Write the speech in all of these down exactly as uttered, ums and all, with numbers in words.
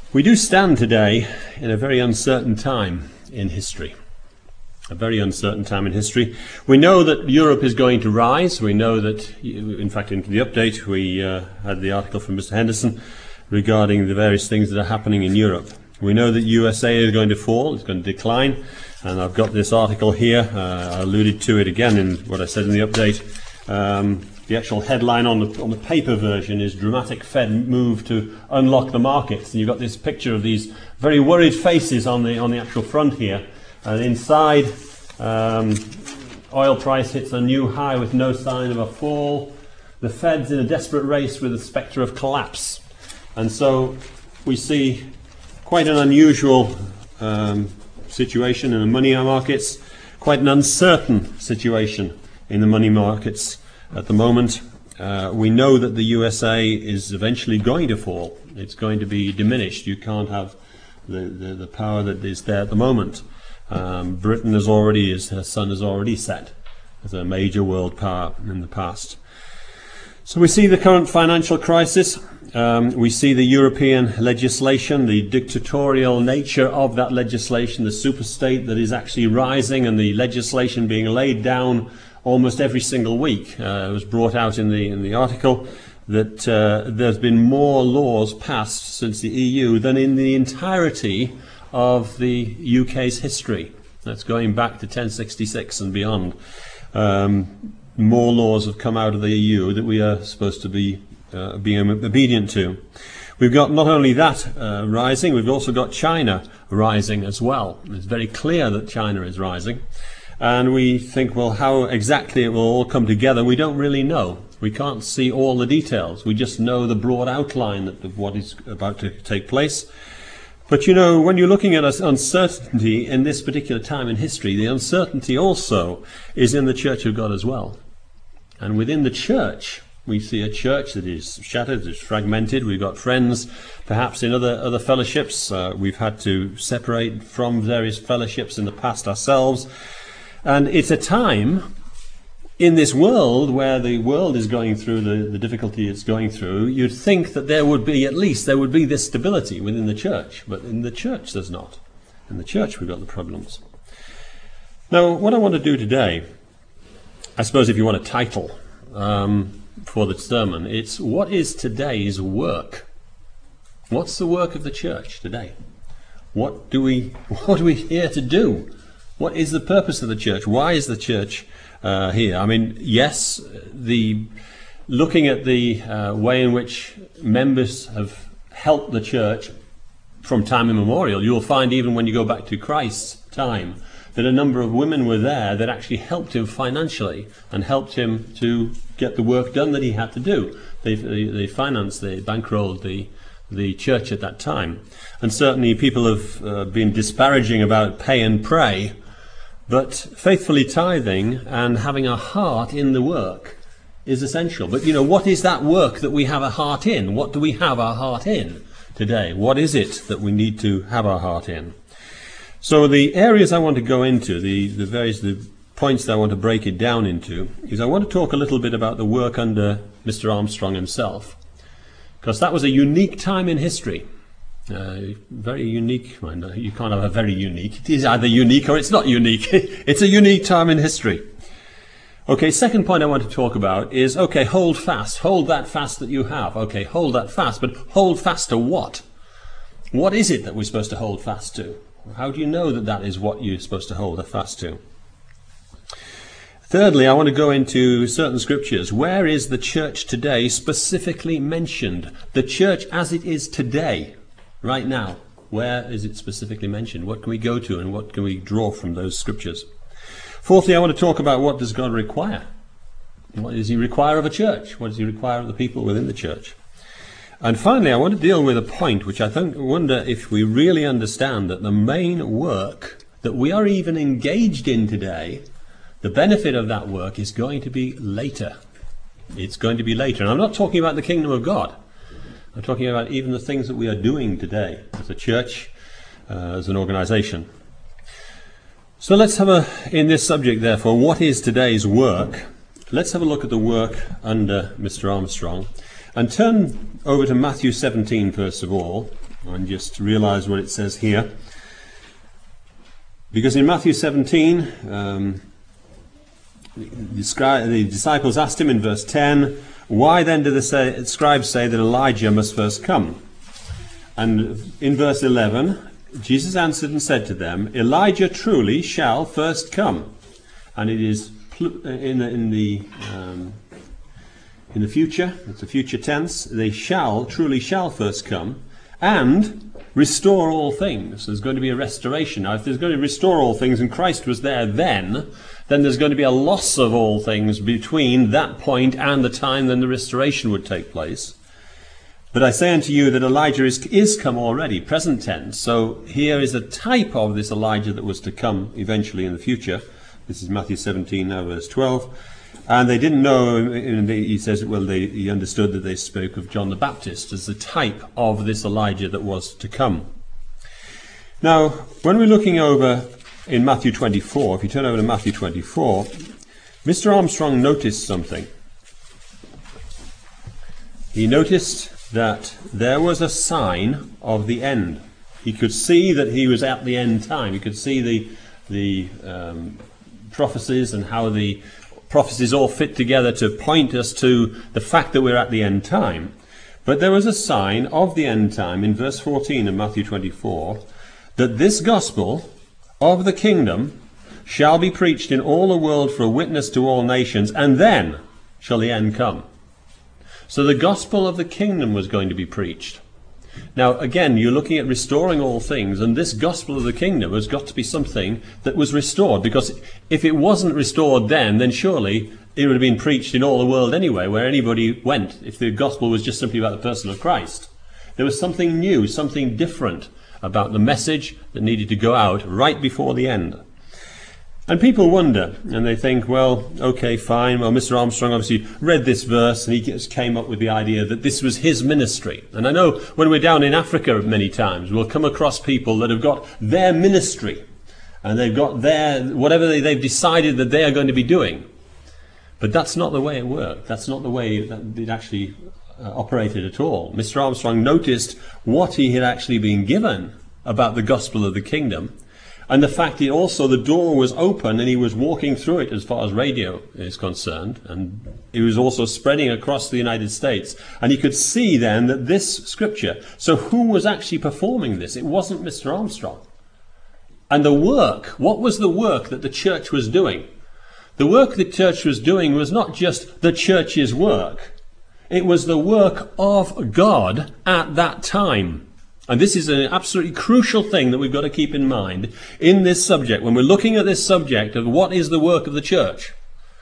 We do stand today in a very uncertain time in history. A very uncertain time in history. We know that Europe is going to rise. We know that, in fact, in the update, we uh, had the article from Mister Henderson regarding the various things that are happening in Europe. We know that U S A is going to fall, it's going to decline, and I've got this article here. Uh, I alluded to it again in what I said in the update. Um, the actual headline on the, on the paper version is "Dramatic Fed Move to Unlock the Markets," and you've got this picture of these very worried faces on the on the actual front here. And inside, um, oil price hits a new high with no sign of a fall. The Fed's in a desperate race with the spectre of collapse. And so we see quite an unusual um, situation in the money markets, quite an uncertain situation in the money markets at the moment. Uh, we know that the U S A is eventually going to fall. It's going to be diminished. You can't have the, the, the power that is there at the moment. Um, Britain has already, as her sun has already set as a major world power in the past. So we see the current financial crisis. Um, we see the European legislation, the dictatorial nature of that legislation, the superstate that is actually rising, and the legislation being laid down almost every single week. Uh, it was brought out in the in the article that uh, there's been more laws passed since the E U than in the entirety of the U K's history. That's going back to ten sixty-six and beyond. Um, more laws have come out of the E U that we are supposed to be uh, being obedient to. We've got not only that uh, rising, we've also got China rising as well. It's very clear that China is rising. And we think, well, how exactly it will all come together, we don't really know. We can't see all the details. We just know the broad outline of what is about to take place. But you know, when you're looking at uncertainty in this particular time in history, the uncertainty also is in the Church of God as well. And within the church, we see a church that is shattered, is fragmented. We've got friends, perhaps in other other fellowships. Uh, we've had to separate from various fellowships in the past ourselves. And it's a time in this world where the world is going through the, the difficulty it's going through. You'd think that there would be, at least there would be this stability within the church. But in the church there's not. In the church we've got the problems. Now, what I want to do today, I suppose if you want a title um, for the sermon, it's what is today's work? What's the work of the church today? What do we, what are we here to do? What is the purpose of the church? Why is the church uh, here? I mean, yes, the looking at the uh, way in which members have helped the church from time immemorial, you'll find even when you go back to Christ's time, that a number of women were there that actually helped him financially and helped him to get the work done that he had to do. They, they, they financed, they bankrolled the the church at that time. And certainly people have uh, been disparaging about pay and pray, but faithfully tithing and having a heart in the work is essential. But you know, what is that work that we have a heart in? What do we have our heart in today? What is it that we need to have our heart in? So the areas I want to go into, the, the various the points that I want to break it down into, is I want to talk a little bit about the work under Mister Armstrong himself, because that was a unique time in history. Uh, very unique. You can't have a very unique. It is either unique or it's not unique. It's a unique time in history. Okay, second point I want to talk about is, okay, hold fast. Hold that fast that you have. Okay, hold that fast. But hold fast to what? What is it that we're supposed to hold fast to? How do you know that that is what you're supposed to hold fast to? Thirdly, I want to go into certain scriptures. Where is the church today specifically mentioned? The church as it is today. Right now, where is it specifically mentioned? What can we go to and what can we draw from those scriptures? Fourthly, I want to talk about what does God require? What does he require of a church? What does he require of the people within the church? And finally, I want to deal with a point which I think, wonder if we really understand that the main work that we are even engaged in today, the benefit of that work is going to be later. It's going to be later. And I'm not talking about the kingdom of God. I'm talking about even the things that we are doing today as a church, uh, as an organization. So let's have a, in this subject therefore, what is today's work? Let's have a look at the work under Mister Armstrong and turn over to Matthew seventeen first of all, and just realize what it says here. Because in Matthew seventeen, um, the, scri- the disciples asked him in verse ten, "Why then do the say, scribes say that Elijah must first come?" And in verse eleven, Jesus answered and said to them, "Elijah truly shall first come." And it is pl- in the, in the um, in the future, it's a future tense, they shall, truly shall first come, and restore all things. There's going to be a restoration. Now, if there's going to restore all things and Christ was there then, then there's going to be a loss of all things between that point and the time then the restoration would take place. But I say unto you that Elijah is, is come already, present tense. So here is a type of this Elijah that was to come eventually in the future. This is Matthew seventeen, now verse twelve. And they didn't know, and they, he says, well, they, he understood that they spoke of John the Baptist as the type of this Elijah that was to come. Now, when we're looking over in Matthew twenty-four, if you turn over to Matthew twenty-four, Mister Armstrong noticed something. He noticed that there was a sign of the end. He could see that he was at the end time. He could see the, the um, prophecies and how the prophecies all fit together to point us to the fact that we're at the end time. But there was a sign of the end time in verse fourteen of Matthew twenty-four, that this gospel of the kingdom shall be preached in all the world for a witness to all nations, and then shall the end come. So the gospel of the kingdom was going to be preached. Now, again, you're looking at restoring all things, and this gospel of the kingdom has got to be something that was restored, because if it wasn't restored then, then surely it would have been preached in all the world anyway, where anybody went, if the gospel was just simply about the person of Christ. There was something new, something different about the message that needed to go out right before the end. And people wonder, and they think, well, okay, fine. Well, Mister Armstrong obviously read this verse, and he just came up with the idea that this was his ministry. And I know when we're down in Africa many times, we'll come across people that have got their ministry, and they've got their, whatever they, they've decided that they are going to be doing. But that's not the way it worked. That's not the way that it actually uh, operated at all. Mister Armstrong noticed what he had actually been given about the gospel of the kingdom, and the fact that also the door was open and he was walking through it as far as radio is concerned, and it was also spreading across the United States. And he could see then that this scripture, so who was actually performing this? It wasn't Mister Armstrong. And the work, what was the work that the church was doing? The work the church was doing was not just the church's work. It was the work of God at that time. And this is an absolutely crucial thing that we've got to keep in mind in this subject. When we're looking at this subject of what is the work of the church,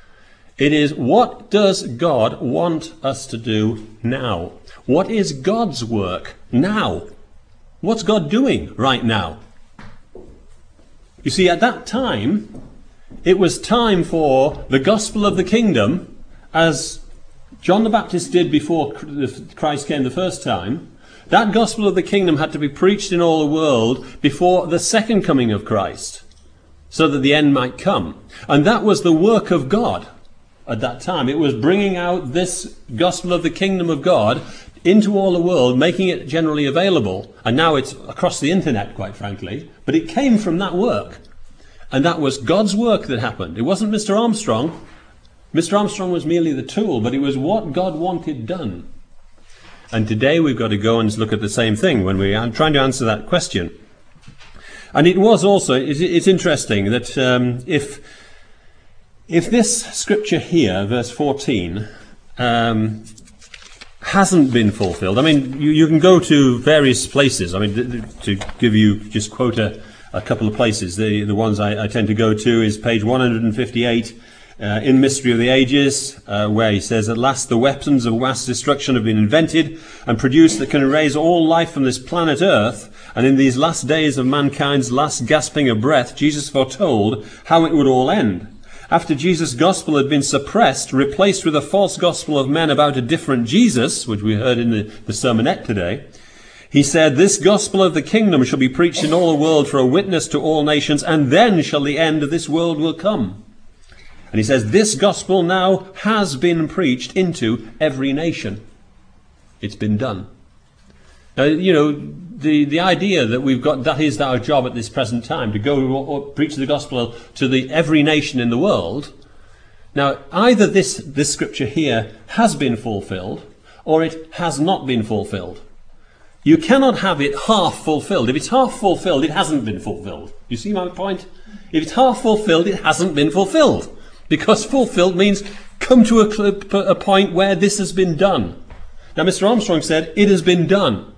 it is, what does God want us to do now? What is God's work now? What's God doing right now? You see, at that time, it was time for the gospel of the kingdom, as John the Baptist did before Christ came the first time. That gospel of the kingdom had to be preached in all the world before the second coming of Christ, so that the end might come. And that was the work of God at that time. It was bringing out this gospel of the kingdom of God into all the world, making it generally available. And now it's across the internet, quite frankly. But it came from that work. And that was God's work that happened. It wasn't Mister Armstrong. Mister Armstrong was merely the tool, but it was what God wanted done. And today we've got to go and look at the same thing when we are trying to answer that question. And it was also, it's interesting that um, if if this scripture here, verse fourteen, um, hasn't been fulfilled, I mean, you, you can go to various places. I mean, to give you, just quote a, a couple of places. The, the ones I, I tend to go to is page one hundred fifty-eight, Uh, in Mystery of the Ages, uh, where he says, "At last the weapons of mass destruction have been invented and produced that can erase all life from this planet Earth, and in these last days of mankind's last gasping of breath, Jesus foretold how it would all end. After Jesus' gospel had been suppressed, replaced with a false gospel of men about a different Jesus," which we heard in the, the sermonette today, he said, "This gospel of the kingdom shall be preached in all the world for a witness to all nations, and then shall the end of this world will come." And he says, this gospel now has been preached into every nation. It's been done. Now, you know, the, the idea that we've got, that is our job at this present time, to go or, or preach the gospel to the every nation in the world. Now, either this, this scripture here has been fulfilled, or it has not been fulfilled. You cannot have it half fulfilled. If it's half fulfilled, it hasn't been fulfilled. You see my point? If it's half fulfilled, it hasn't been fulfilled. Because fulfilled means come to a, a point where this has been done. Now, Mister Armstrong said, it has been done.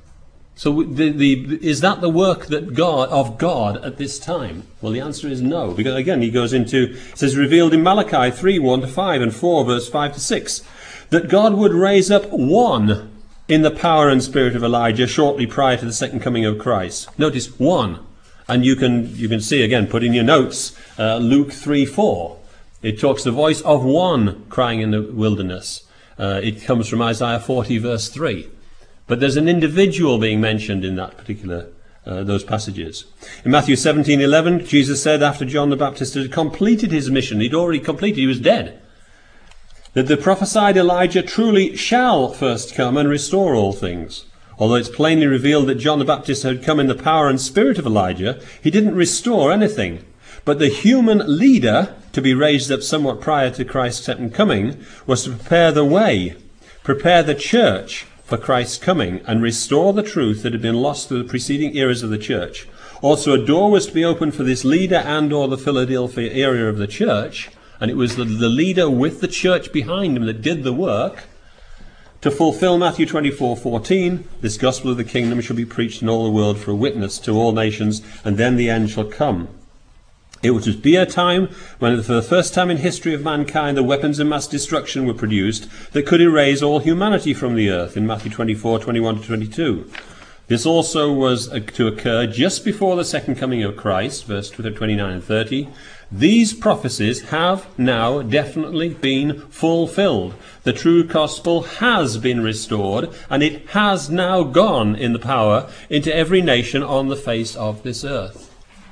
So the, the, is that the work that God of God at this time? Well, the answer is no. Because again, he goes into, it says, revealed in Malachi three, one to five, and four, verse five to six, that God would raise up one in the power and spirit of Elijah shortly prior to the second coming of Christ. Notice one. And you can, you can see, again, put in your notes, uh, Luke three, four. It talks the voice of one crying in the wilderness. Uh, it comes from Isaiah forty, verse three. But there's an individual being mentioned in that particular, uh, those passages. In Matthew seventeen, eleven, Jesus said after John the Baptist had completed his mission, he'd already completed, he was dead, that the prophesied Elijah truly shall first come and restore all things. Although it's plainly revealed that John the Baptist had come in the power and spirit of Elijah, he didn't restore anything. But the human leader, to be raised up somewhat prior to Christ's second coming, was to prepare the way, prepare the church for Christ's coming, and restore the truth that had been lost through the preceding eras of the church. Also, a door was to be opened for this leader and or the Philadelphia area of the church, and it was the, the leader with the church behind him that did the work, to fulfill Matthew twenty-four, fourteen, this gospel of the kingdom shall be preached in all the world for a witness to all nations, and then the end shall come. It would be a time when, for the first time in history of mankind, the weapons of mass destruction were produced that could erase all humanity from the earth, in Matthew twenty-four, twenty-one to twenty-two. This also was to occur just before the second coming of Christ, verse twenty-nine and thirty. These prophecies have now definitely been fulfilled. The true gospel has been restored, and it has now gone in the power into every nation on the face of this earth.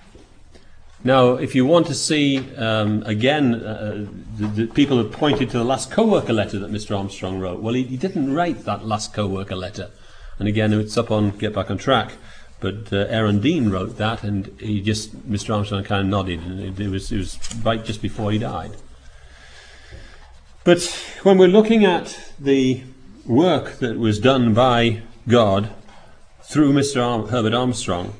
Now, if you want to see, um, again, uh, the, the people have pointed to the last co-worker letter that Mister Armstrong wrote. Well, he, he didn't write that last co-worker letter. And again, it's up on Get Back on Track. But uh, Aaron Dean wrote that, and he just, Mister Armstrong kind of nodded, and it, it, was, it was right just before he died. But when we're looking at the work that was done by God through Mister Ar- Herbert Armstrong,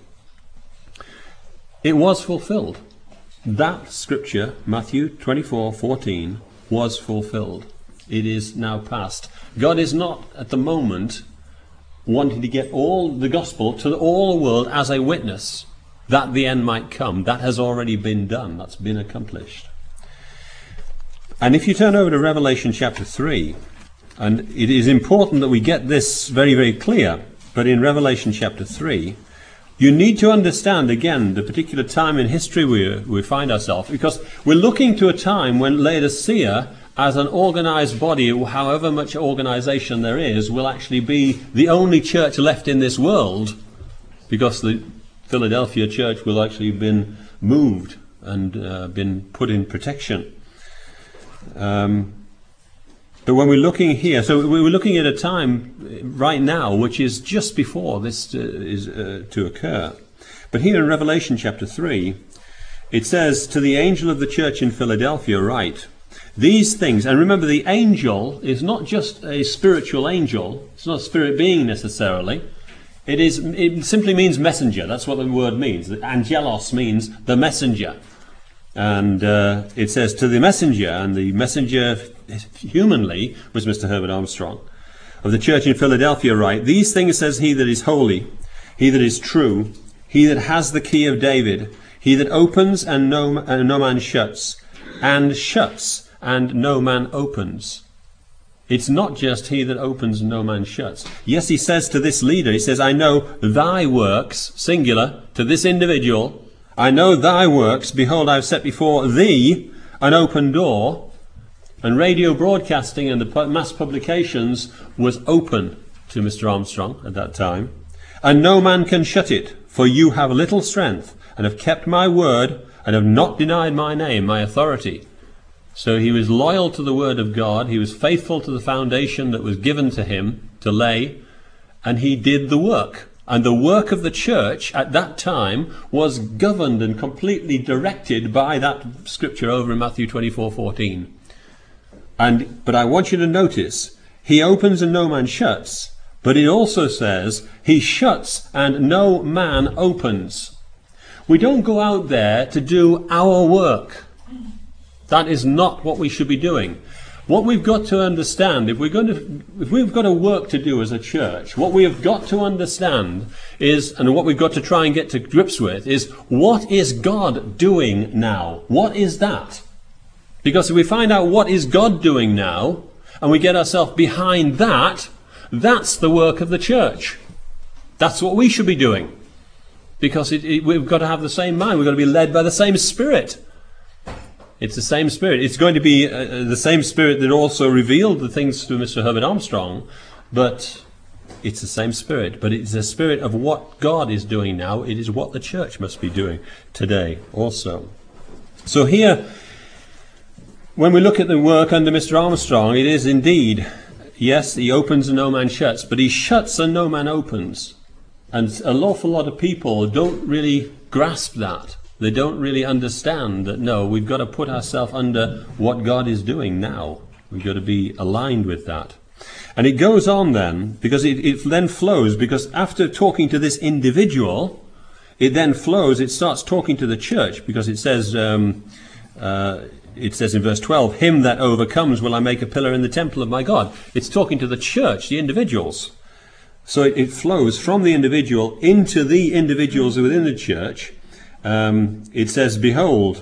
it was fulfilled. That scripture, Matthew twenty-four, fourteen, was fulfilled. It is now past. God is not, at the moment, wanting to get all the gospel to all the world as a witness, that the end might come. That has already been done. That's been accomplished. And if you turn over to Revelation chapter three, and it is important that we get this very, very clear, but in Revelation chapter three, you need to understand, again, the particular time in history we, we find ourselves, because we're looking to a time when Laodicea, as an organized body, however much organization there is, will actually be the only church left in this world, because the Philadelphia church will actually have been moved and uh, been put in protection. Um, but when we're looking here, so we're looking at a time right now which is just before this uh, is uh, to occur. But here in Revelation chapter three, it says, to the angel of the church in Philadelphia write, these things, and remember, the angel is not just a spiritual angel, it's not a spirit being necessarily, it is. It simply means messenger. That's what the word means. Angelos means the messenger. And uh, it says to the messenger, and the messenger humanly was Mister Herbert Armstrong, of the church in Philadelphia write, these things says he that is holy, he that is true, he that has the key of David, he that opens and no, and no man shuts, and shuts and no man opens. It's not just he that opens and no man shuts. Yes, he says to this leader, he says, I know thy works, singular, to this individual, I know thy works, behold, I have set before thee an open door. And radio broadcasting and the mass publications was open to Mister Armstrong at that time. And no man can shut it, for you have little strength, and have kept my word, and have not denied my name, my authority. So he was loyal to the word of God, he was faithful to the foundation that was given to him to lay, and he did the work. And the work of the church at that time was governed and completely directed by that scripture over in Matthew twenty-four fourteen. And, but I want you to notice, he opens and no man shuts, but it also says, he shuts and no man opens. We don't go out there to do our work. That is not what we should be doing. What we've got to understand, if we're going to, if we've got a work to do as a church, what we have got to understand is, and what we've got to try and get to grips with, is what is God doing now? What is that? Because if we find out what is God doing now, and we get ourselves behind that, that's the work of the church. That's what we should be doing. Because it, it, we've got to have the same mind. We've got to be led by the same Spirit. It's the same Spirit. It's going to be uh, the same Spirit that also revealed the things to Mister Herbert Armstrong, but it's the same Spirit. But it's the Spirit of what God is doing now. It is what the church must be doing today also. So here, when we look at the work under Mister Armstrong, it is indeed, yes, he opens and no man shuts, but he shuts and no man opens. And an awful lot of people don't really grasp that. They don't really understand that, no, we've got to put ourselves under what God is doing now. We've got to be aligned with that. And it goes on then, because it, it then flows, because after talking to this individual, it then flows, it starts talking to the church, because it says, um, uh, it says in verse twelve, him that overcomes will I make a pillar in the temple of my God. It's talking to the church, the individuals. So it, it flows from the individual into the individuals within the church. Um, it says, behold,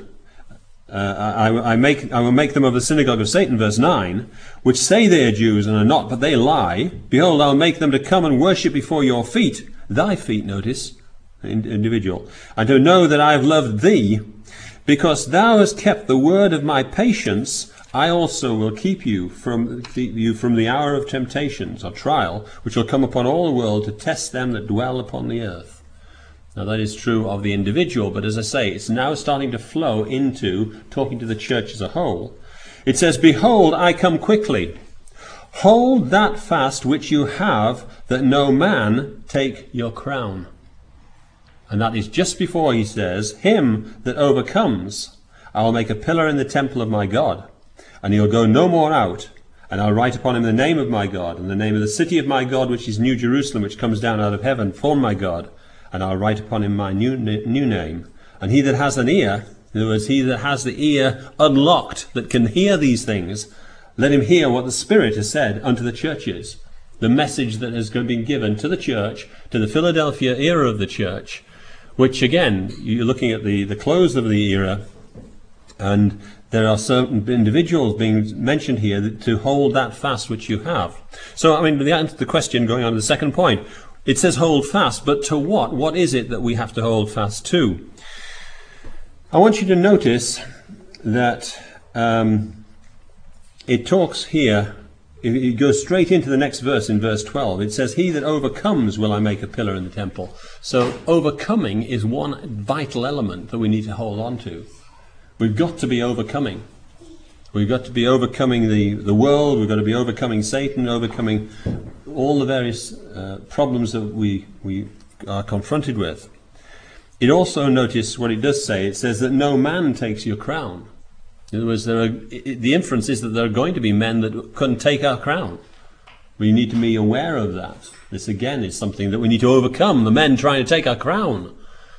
uh, I, I, make, I will make them of the synagogue of Satan, verse nine, which say they are Jews and are not, but they lie. Behold, I will make them to come and worship before your feet, thy feet, notice, individual, and to know that I have loved thee, because thou hast kept the word of my patience. I also will keep you from the, you from the hour of temptations or trial, which will come upon all the world to test them that dwell upon the earth. Now that is true of the individual, but as I say, it's now starting to flow into talking to the church as a whole. It says, behold, I come quickly. Hold that fast which you have, that no man take your crown. And that is just before he says, him that overcomes, I will make a pillar in the temple of my God, and he'll go no more out. And I'll write upon him the name of my God, and the name of the city of my God, which is New Jerusalem, which comes down out of heaven from my God. And I'll write upon him my new new name. And he that has an ear, in other words, he that has the ear unlocked, that can hear these things, let him hear what the Spirit has said unto the churches. The message that has been given to the church, to the Philadelphia era of the church, which again, you're looking at the, the close of the era, and there are certain individuals being mentioned here that, to hold that fast which you have. So, I mean, the answer to the question, going on to the second point, it says hold fast, but to what? What is it that we have to hold fast to? I want you to notice that um, it talks here, it goes straight into the next verse in verse twelve. It says, he that overcomes will I make a pillar in the temple. So overcoming is one vital element that we need to hold on to. We've got to be overcoming. We've got to be overcoming the, the world. We've got to be overcoming Satan, overcoming all the various uh, problems that we, we are confronted with. It also, notice what it does say. It says that no man takes your crown. In other words, there are, it, the inference is that there are going to be men that couldn't take our crown. We need to be aware of that. This again is something that we need to overcome, the men trying to take our crown.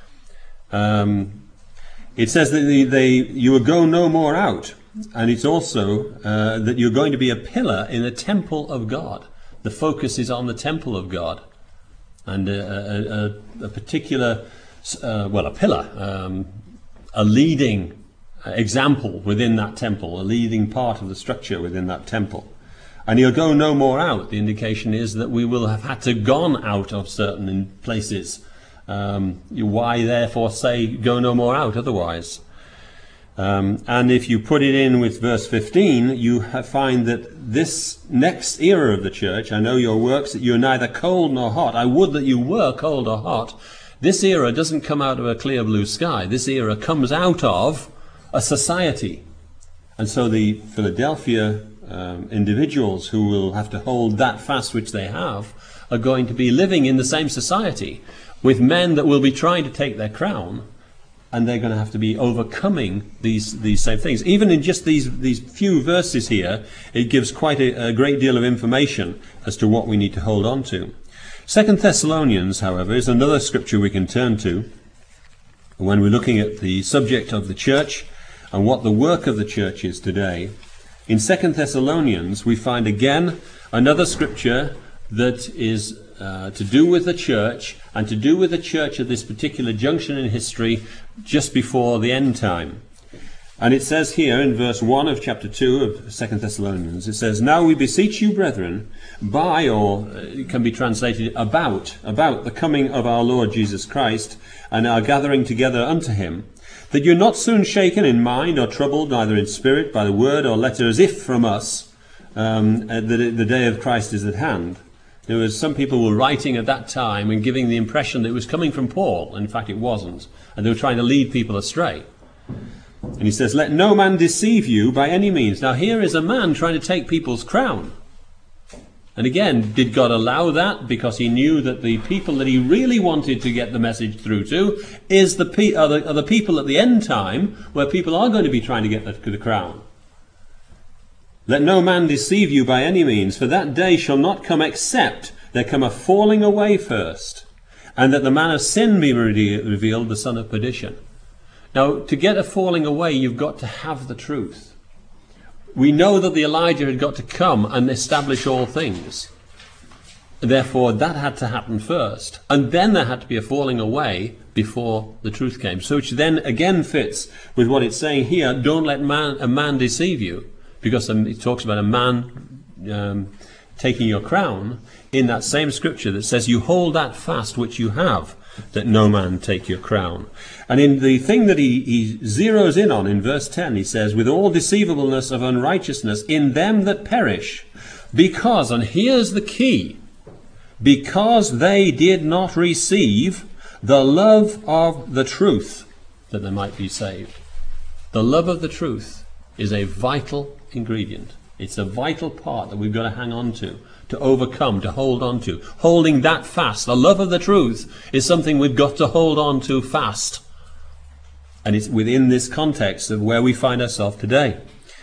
Um, it says that they, they, you will go no more out. And it's also uh, that you're going to be a pillar in the temple of God. The focus is on the temple of God. And a, a, a particular, uh, well, a pillar, um, a leading example within that temple, a leading part of the structure within that temple. And you'll go no more out. The indication is that we will have had to gone out of certain places. Um, why therefore say go no more out otherwise? Um, and if you put it in with verse fifteen, you have find that this next era of the church, I know your works, that you are neither cold nor hot. I would that you were cold or hot. This era doesn't come out of a clear blue sky. This era comes out of a society. And so the Philadelphia um, individuals who will have to hold that fast which they have are going to be living in the same society with men that will be trying to take their crown, and they're going to have to be overcoming these these same things. Even in just these these few verses here, it gives quite a, a great deal of information as to what we need to hold on to. Second Thessalonians, however, is another scripture we can turn to when we're looking at the subject of the church and what the work of the church is today. In Second Thessalonians, we find again another scripture that is uh, to do with the church, and to do with the church at this particular junction in history just before the end time. And it says here in verse one of chapter two of Second Thessalonians, it says, "Now we beseech you, brethren, by," or it can be translated about, about the coming of our Lord Jesus Christ, and our gathering together unto him, "that you're not soon shaken in mind or troubled, neither in spirit, by the word or letter, as if from us, um, that the day of Christ is at hand." There was some people were writing at that time and giving the impression that it was coming from Paul. In fact, it wasn't. And they were trying to lead people astray. And he says, "Let no man deceive you by any means." Now here is a man trying to take people's crown. And again, did God allow that because he knew that the people that he really wanted to get the message through to is the, pe- are the, are the people at the end time, where people are going to be trying to get the, the crown? "Let no man deceive you by any means, for that day shall not come except there come a falling away first, and that the man of sin be re- revealed, the son of perdition." Now, to get a falling away, you've got to have the truth. We know that the Elijah had got to come and establish all things. Therefore, that had to happen first. And then there had to be a falling away before the truth came. So which then again fits with what it's saying here, "Don't let man, a man deceive you." Because it talks about a man um, taking your crown in that same scripture that says, "You hold that fast which you have, that no man take your crown." And in the thing that he, he zeroes in on in verse ten, he says, "With all deceivableness of unrighteousness in them that perish, because," and here's the key, "because they did not receive the love of the truth, that they might be saved." The love of the truth is a vital ingredient. It's a vital part that we've got to hang on to, to overcome, to hold on to. Holding that fast. The love of the truth is something we've got to hold on to fast. And it's within this context of where we find ourselves today.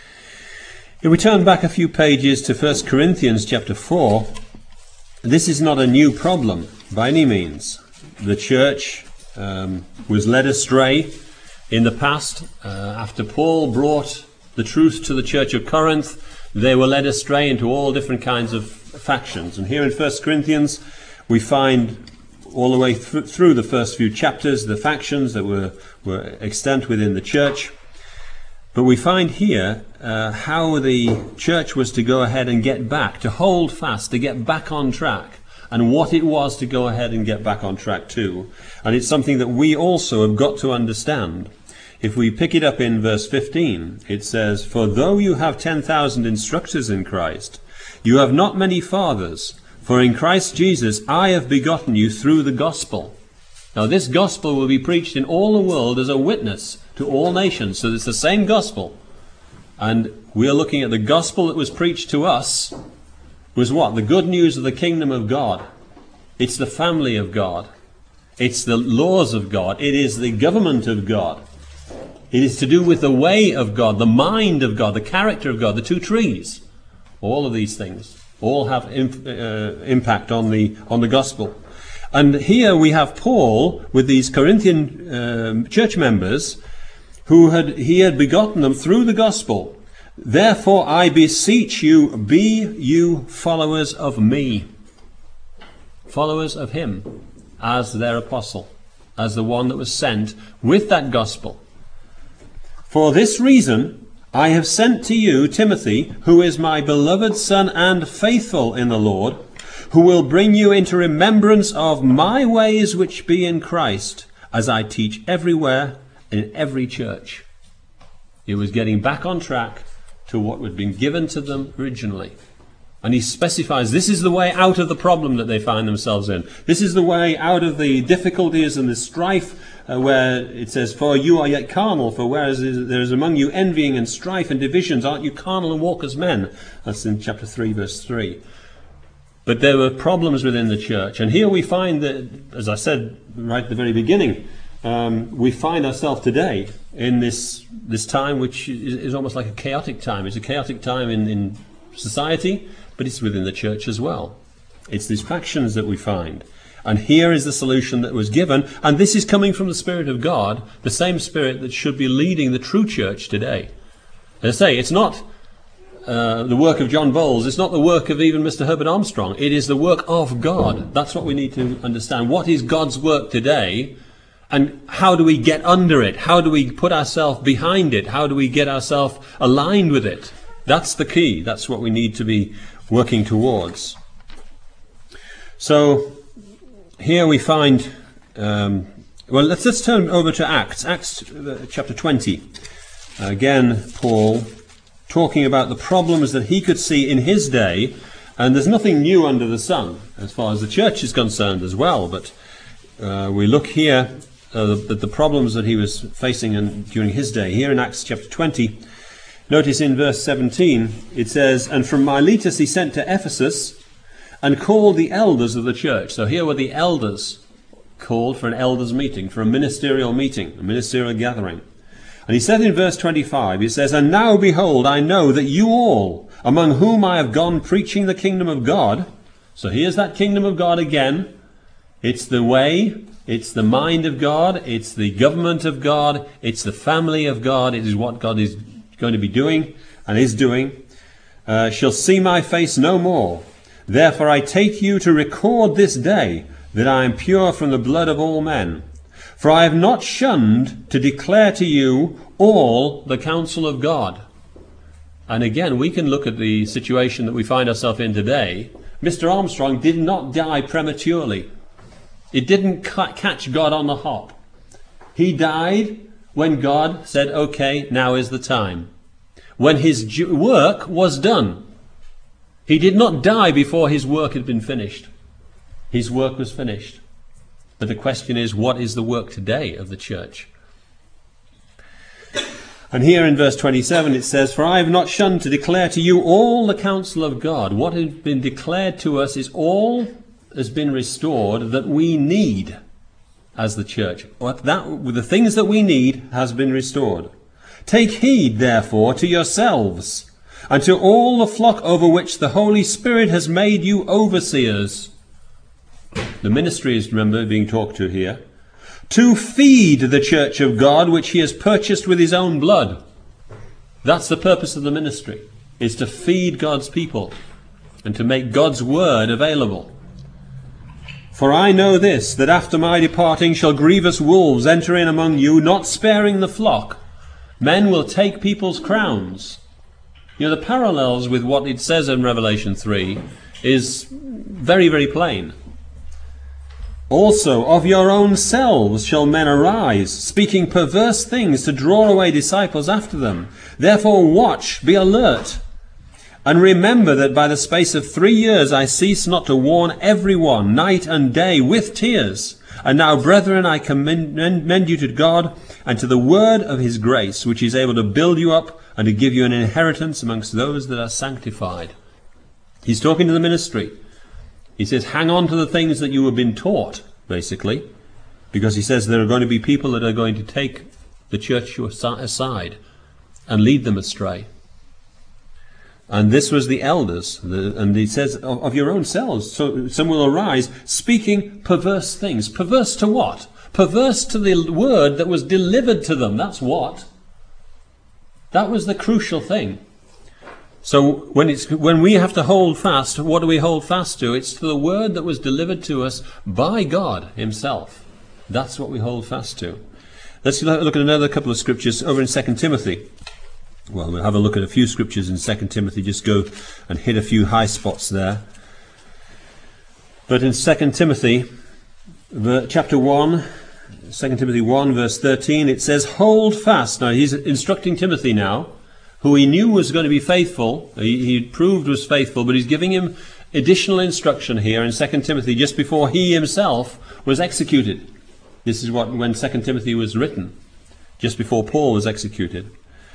If we turn back a few pages to First Corinthians chapter four, this is not a new problem by any means. The church um, was led astray in the past. Uh, after Paul brought the truth to the church of Corinth, they were led astray into all different kinds of factions. And here in First Corinthians, we find all the way th- through the first few chapters the factions that were, were extant within the church. But we find here uh, how the church was to go ahead and get back, to hold fast, to get back on track, and what it was to go ahead and get back on track too. And it's something that we also have got to understand. If we pick it up in verse fifteen, it says, "For though you have ten thousand instructors in Christ, you have not many fathers, for in Christ Jesus I have begotten you through the gospel." Now this gospel will be preached in all the world as a witness to all nations. So it's the same gospel. And we're looking at the gospel that was preached to us was what? The good news of the kingdom of God. It's the family of God. It's the laws of God. It is the government of God. It is to do with the way of God, the mind of God, the character of God, the two trees. All of these things all have imp- uh, impact on the on the gospel. And here we have Paul with these Corinthian um, church members who had he had begotten them through the gospel. "Therefore I beseech you, be you followers of me." Followers of him as their apostle, as the one that was sent with that gospel. "For this reason I have sent to you Timothy, who is my beloved son and faithful in the Lord, who will bring you into remembrance of my ways which be in Christ, as I teach everywhere in every church." It was getting back on track to what had been given to them originally. And he specifies this is the way out of the problem that they find themselves in. This is the way out of the difficulties and the strife uh, where it says, "For you are yet carnal, for whereas there is among you envying and strife and divisions, aren't you carnal and walk as men?" That's in chapter three, verse three. But there were problems within the church. And here we find that, as I said right at the very beginning, um, we find ourselves today in this this time which is, is almost like a chaotic time. It's a chaotic time in, in society, but it's within the church as well. It's these factions that we find. And here is the solution that was given. And this is coming from the Spirit of God, the same Spirit that should be leading the true church today. As I say, it's not uh, the work of John Bowles. It's not the work of even Mister Herbert Armstrong. It is the work of God. That's what we need to understand. What is God's work today? And how do we get under it? How do we put ourselves behind it? How do we get ourselves aligned with it? That's the key. That's what we need to be working towards. So here we find, um, well, let's, let's turn over to Acts, Acts uh, chapter twenty. Again, Paul talking about the problems that he could see in his day, and there's nothing new under the sun as far as the church is concerned as well, but uh, we look here uh, at the problems that he was facing in, during his day. Here in Acts chapter twenty, notice in verse seventeen, it says, "And from Miletus he sent to Ephesus, and called the elders of the church." So here were the elders called for an elders meeting, for a ministerial meeting, a ministerial gathering. And he said in verse twenty-five, he says, "And now behold, I know that you all, among whom I have gone preaching the kingdom of God." So here's that kingdom of God again. It's the way, it's the mind of God, it's the government of God, it's the family of God, it is what God is going to be doing and is doing. Uh, "shall see my face no more. Therefore I take you to record this day that I am pure from the blood of all men. For I have not shunned to declare to you all the counsel of God." And again, we can look at the situation that we find ourselves in today. Mister Armstrong did not die prematurely. It didn't ca- catch God on the hop. He died when God said, "Okay, now is the time." When his ju- work was done. He did not die before his work had been finished. His work was finished. But the question is, what is the work today of the church? And here in verse twenty-seven it says, "For I have not shunned to declare to you all the counsel of God." What has been declared to us is all has been restored that we need as the church. What that, the things that we need has been restored. "Take heed, therefore, to yourselves, and to all the flock over which the Holy Spirit has made you overseers." The ministry is, remember, being talked to here. "To feed the church of God, which he has purchased with his own blood." That's the purpose of the ministry, is to feed God's people and to make God's word available. "For I know this, that after my departing shall grievous wolves enter in among you, not sparing the flock." Men will take people's crowns. You know, the parallels with what it says in Revelation three is very, very plain. "Also of your own selves shall men arise, speaking perverse things to draw away disciples after them. Therefore watch, be alert, and remember that by the space of three years I cease not to warn everyone, night and day, with tears. And now, brethren, I commend you to God and to the word of his grace, which is able to build you up and to give you an inheritance amongst those that are sanctified." He's talking to the ministry. He says, hang on to the things that you have been taught, basically, because he says there are going to be people that are going to take the church aside and lead them astray. And this was the elders, the, and he says, of, of your own selves, so some will arise, speaking perverse things. Perverse to what? Perverse to the word that was delivered to them. That's what. That was the crucial thing. So when it's when we have to hold fast, what do we hold fast to? It's to the word that was delivered to us by God himself. That's what we hold fast to. Let's look at another couple of scriptures over in Second Timothy. Well, we'll have a look at a few scriptures in Second Timothy, just go and hit a few high spots there. But in Second Timothy, chapter one, Second Timothy one, verse thirteen, it says, "Hold fast." Now, he's instructing Timothy now, who he knew was going to be faithful. He, he proved was faithful, but he's giving him additional instruction here in Second Timothy, just before he himself was executed. This is what when Second Timothy was written, just before Paul was executed.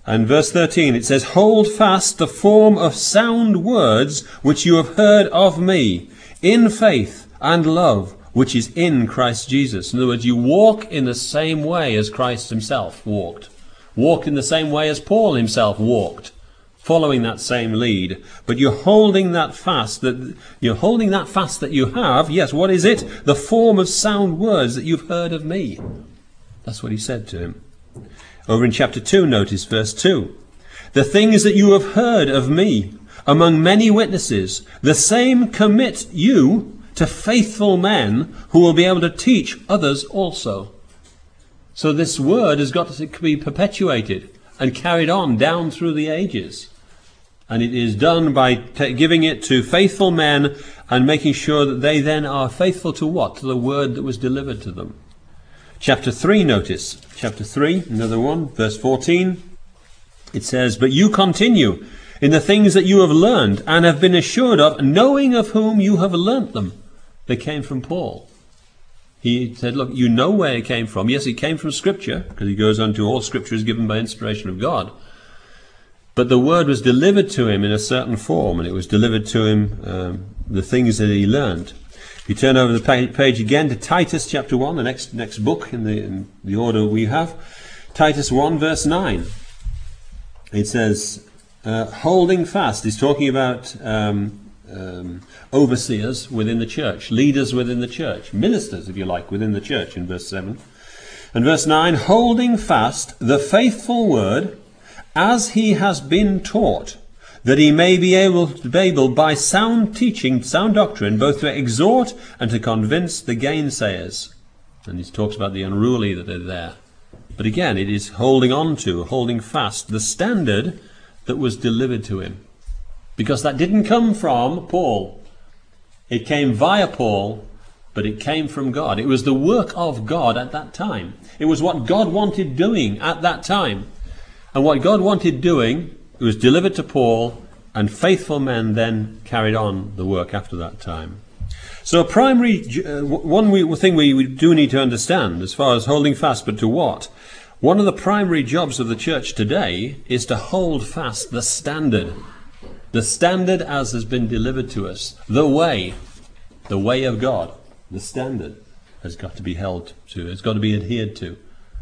And verse thirteen, it says, hold fast the form of sound words which you have heard of me, in faith and love, which is in Christ Jesus. In other words, you walk in the same way as Christ himself walked. Walk in the same way as Paul himself walked, following that same lead. But you're holding that fast, that you're holding that fast that you have. Yes, what is it? The form of sound words that you've heard of me. That's what he said to him. Over in chapter two, notice verse two. The things that you have heard of me among many witnesses, the same commit you to faithful men who will be able to teach others also. So this word has got to be perpetuated and carried on down through the ages. And it is done by t- giving it to faithful men and making sure that they then are faithful to what? To the word that was delivered to them. Chapter three, notice. Chapter three, another one, verse fourteen. It says, but you continue in the things that you have learned and have been assured of, knowing of whom you have learnt them. They came from Paul. He said, look, you know where it came from. Yes, it came from Scripture, because he goes on to all Scripture is given by inspiration of God. But the word was delivered to him in a certain form, and it was delivered to him, um, the things that he learned. If you turn over the page again to Titus chapter one, the next next book in the, in the order we have, Titus one verse nine. It says, uh, holding fast. He's talking about um, um, overseers within the church, leaders within the church, ministers, if you like, within the church in verse seven. And verse nine, holding fast the faithful word as he has been taught, that he may be able, be able by sound teaching, sound doctrine, both to exhort and to convince the gainsayers. And he talks about the unruly that are there. But again, it is holding on to, holding fast the standard that was delivered to him. Because that didn't come from Paul. It came via Paul, but it came from God. It was the work of God at that time. It was what God wanted doing at that time. And what God wanted doing, it was delivered to Paul, and faithful men then carried on the work after that time. So a primary, uh, one we, thing we, we do need to understand as far as holding fast, but to what? One of the primary jobs of the church today is to hold fast the standard. The standard as has been delivered to us. The way, the way of God, the standard has got to be held to, has got to be adhered to.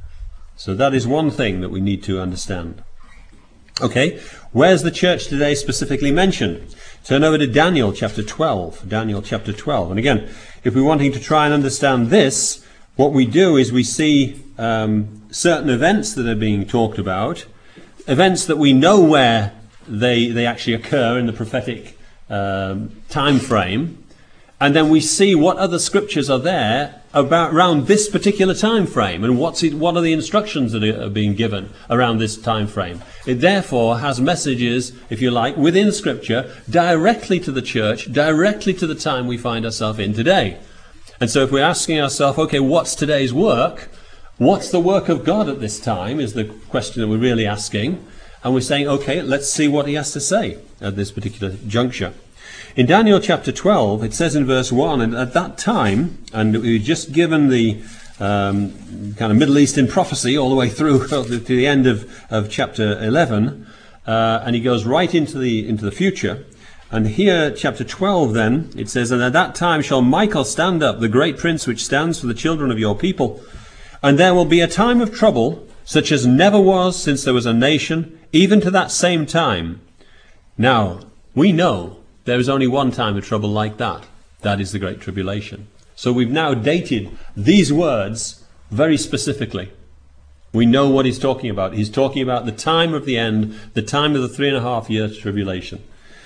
So that is one thing that we need to understand. Okay, where's the church today specifically mentioned? Turn over to Daniel chapter twelve. Daniel chapter twelve. And again, if we're wanting to try and understand this, what we do is we see um, certain events that are being talked about, events that we know where they they actually occur in the prophetic um, time frame, and then we see what other scriptures are there about around this particular time frame, and what's it, what are the instructions that are being given around this time frame. It therefore has messages, if you like, within Scripture directly to the church, directly to the time we find ourselves in today. And so if we're asking ourselves, okay, what's today's work? What's the work of God at this time is the question that we're really asking. And we're saying, okay, let's see what he has to say at this particular juncture. In Daniel chapter twelve, it says in verse one, and at that time, and we've just given the um, kind of Middle Eastern prophecy all the way through to the end of, of chapter eleven, uh, and he goes right into the into the future. And here, chapter twelve then, it says, and at that time shall Michael stand up, the great prince which stands for the children of your people, and there will be a time of trouble, such as never was since there was a nation, even to that same time. Now, we know there is only one time of trouble like that. That is the Great Tribulation. So we've now dated these words very specifically. We know what he's talking about. He's talking about the time of the end, the time of the three and a half year tribulation.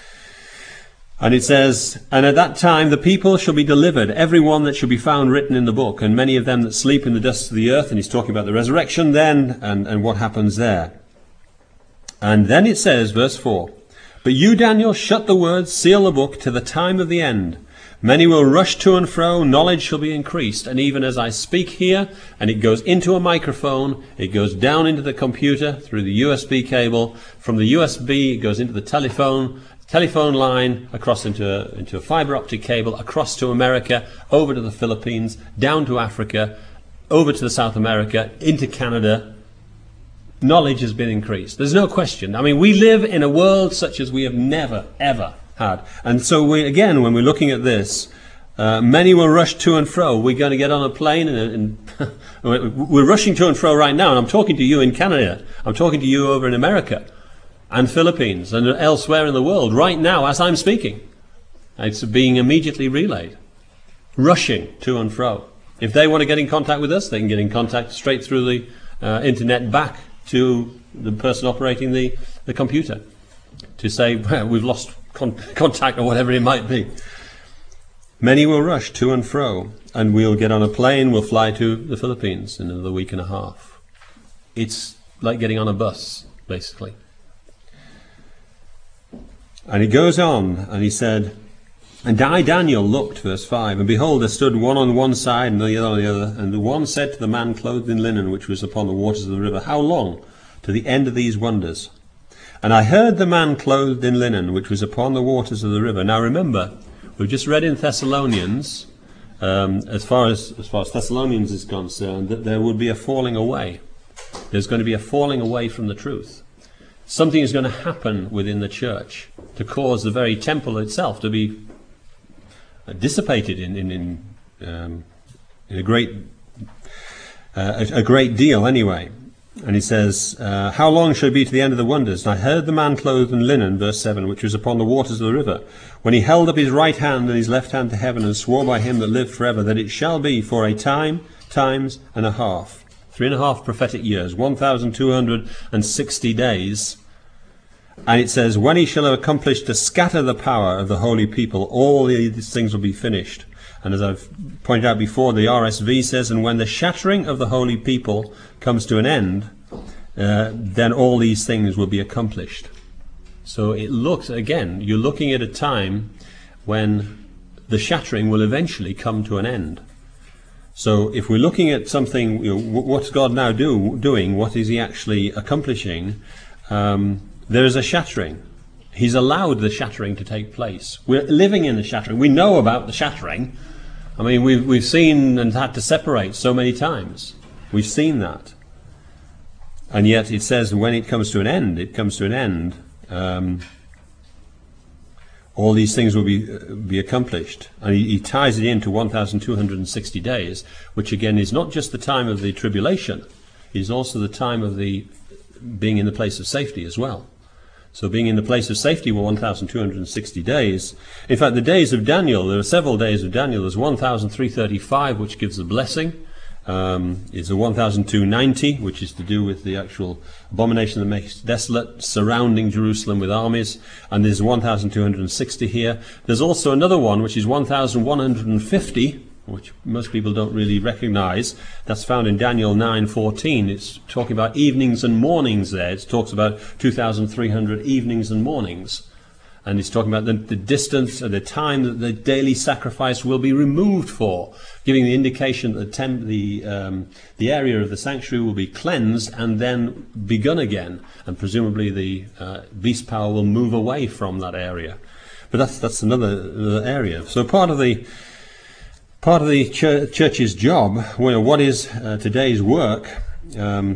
And it says, and at that time the people shall be delivered, every one that shall be found written in the book, and many of them that sleep in the dust of the earth. And he's talking about the resurrection then, and, and what happens there. And then it says, verse four, but you, Daniel, shut the words, seal the book to the time of the end. Many will rush to and fro, knowledge shall be increased. And even as I speak here, and it goes into a microphone, it goes down into the computer through the U S B cable. From the U S B, it goes into the telephone, telephone line, across into a, into a fiber optic cable, across to America, over to the Philippines, down to Africa, over to the South America, into Canada. knowledge has been increased. There's no question. I mean, we live in a world such as we have never, ever had. And so, we, again, when we're looking at this, uh, many will rush to and fro. We're going to get on a plane, and, and we're rushing to and fro right now. And I'm talking to you in Canada. I'm talking to you over in America and Philippines and elsewhere in the world right now as I'm speaking. It's being immediately relayed. Rushing to and fro. If they want to get in contact with us, they can get in contact straight through the uh, internet back to the person operating the, the computer to say, well, we've lost con- contact or whatever it might be. Many will rush to and fro, and we'll get on a plane, we'll fly to the Philippines in another week and a half. It's like getting on a bus, basically. And he goes on, and he said, and I, Daniel, looked, verse five, and behold, there stood one on one side and the other on the other, and the one said to the man clothed in linen, which was upon the waters of the river, how long? To the end of these wonders. And I heard the man clothed in linen, which was upon the waters of the river. Now remember, we've just read in Thessalonians, um, as far as as far as Thessalonians is concerned, that there would be a falling away. There's going to be a falling away from the truth. Something is going to happen within the church to cause the very temple itself to be dissipated in in in, um, in a great uh, a, a great deal anyway. And he says, uh, how long shall it be to the end of the wonders? And I heard the man clothed in linen, verse seven, which was upon the waters of the river, when he held up his right hand and his left hand to heaven, and swore by him that lived forever, that it shall be for a time, times and a half, three and a half prophetic years, one thousand two hundred and sixty days. And it says, when he shall have accomplished to scatter the power of the holy people, all these things will be finished. And as I've pointed out before, the R S V says, and when the shattering of the holy people comes to an end, uh, then all these things will be accomplished. So it looks, again, you're looking at a time when the shattering will eventually come to an end. So if we're looking at something, you know, what's God now do, doing? What is he actually accomplishing? Um, There is a shattering. He's allowed the shattering to take place. We're living in the shattering. We know about the shattering. I mean, we've, we've seen and had to separate so many times. We've seen that. And yet it says when it comes to an end, it comes to an end. Um, all these things will be uh, be accomplished. And he, he ties it into one thousand two hundred sixty days, which again is not just the time of the tribulation. It is also the time of the being in the place of safety as well. So being in the place of safety were one thousand two hundred sixty days. In fact, the days of Daniel, there are several days of Daniel. There's one thousand three hundred thirty-five, which gives the blessing. Um, it's a one thousand two hundred ninety, which is to do with the actual abomination that makes desolate, surrounding Jerusalem with armies. And there's one thousand two hundred sixty here. There's also another one, which is one thousand one hundred fifty, which most people don't really recognize. That's found in Daniel nine fourteen. It's talking about evenings and mornings there. It talks about two thousand three hundred evenings and mornings. And it's talking about the, the distance and the time that the daily sacrifice will be removed for, giving the indication that the, temp, the, um, the area of the sanctuary will be cleansed and then begun again. And presumably the uh, beast power will move away from that area. But that's, that's another, another area. So part of the Part of the ch- church's job, well, what is uh, today's work, um,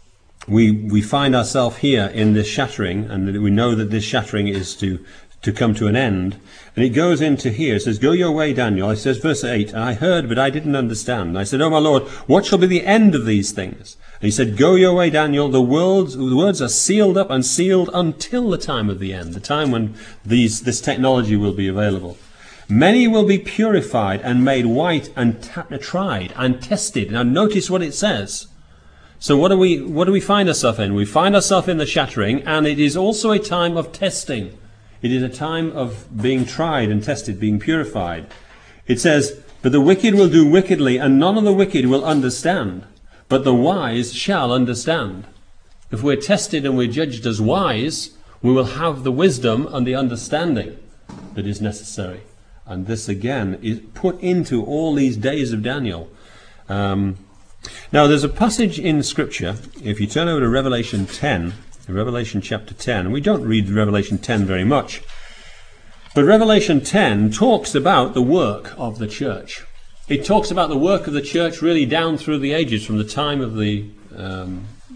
we we find ourselves here in this shattering, and we know that this shattering is to, to come to an end. And it goes into here, it says, go your way, Daniel. It says, verse eight, I heard, but I didn't understand. And I said, oh, my Lord, what shall be the end of these things? And he said, go your way, Daniel. The words, the words are sealed up and sealed until the time of the end, the time when these this technology will be available. Many will be purified and made white and t- tried and tested. Now notice what it says. So what do we what do we find ourselves in? We find ourselves in the shattering, and it is also a time of testing. It is a time of being tried and tested, being purified. It says, but the wicked will do wickedly, and none of the wicked will understand, but the wise shall understand. If we're tested and we're judged as wise, we will have the wisdom and the understanding that is necessary. And this again is put into all these days of Daniel. Um, now there's a passage in Scripture, if you turn over to Revelation ten, Revelation chapter ten, and we don't read Revelation ten very much, but Revelation ten talks about the work of the church. It talks about the work of the church really down through the ages, from the time of the um,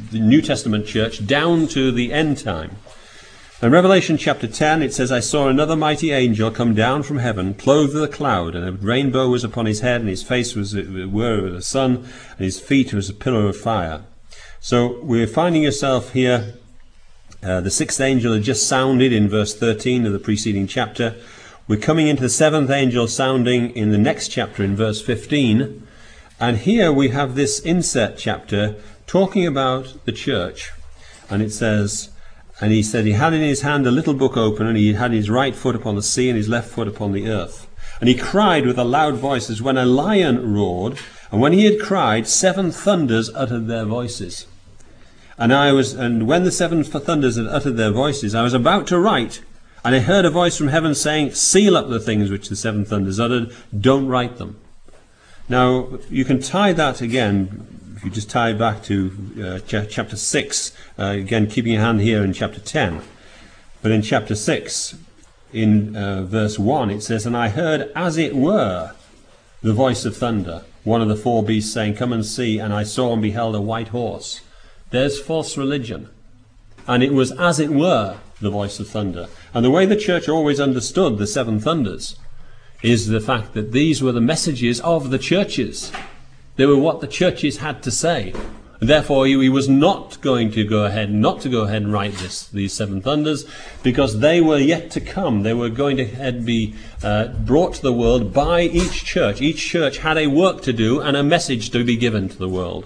the New Testament church down to the end time. In Revelation chapter ten, it says, I saw another mighty angel come down from heaven, clothed with a cloud, and a rainbow was upon his head, and his face was were with the sun, and his feet was a pillar of fire. So we're finding yourself here, uh, the sixth angel had just sounded in verse thirteen of the preceding chapter. We're coming into the seventh angel sounding in the next chapter in verse fifteen. And here we have this inset chapter talking about the church. And it says, and he said he had in his hand a little book open, and he had his right foot upon the sea and his left foot upon the earth. And he cried with a loud voice as when a lion roared. And when he had cried, seven thunders uttered their voices. And I was, and when the seven thunders had uttered their voices, I was about to write, and I heard a voice from heaven saying, seal up the things which the seven thunders uttered, don't write them. Now, you can tie that again, if you just tie back to uh, ch- chapter six, uh, again keeping your hand here in chapter ten. But in chapter six, in uh, verse one, it says, and I heard as it were the voice of thunder, one of the four beasts saying, come and see, and I saw and beheld a white horse. There's false religion. And it was as it were the voice of thunder. And the way the church always understood the seven thunders is the fact that these were the messages of the churches. They were what the churches had to say. And therefore he, he was not going to go ahead, not to go ahead and write this, these seven thunders, because they were yet to come. They were going to be uh, brought to the world by each church. Each church had a work to do and a message to be given to the world.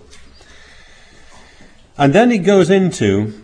And then it goes into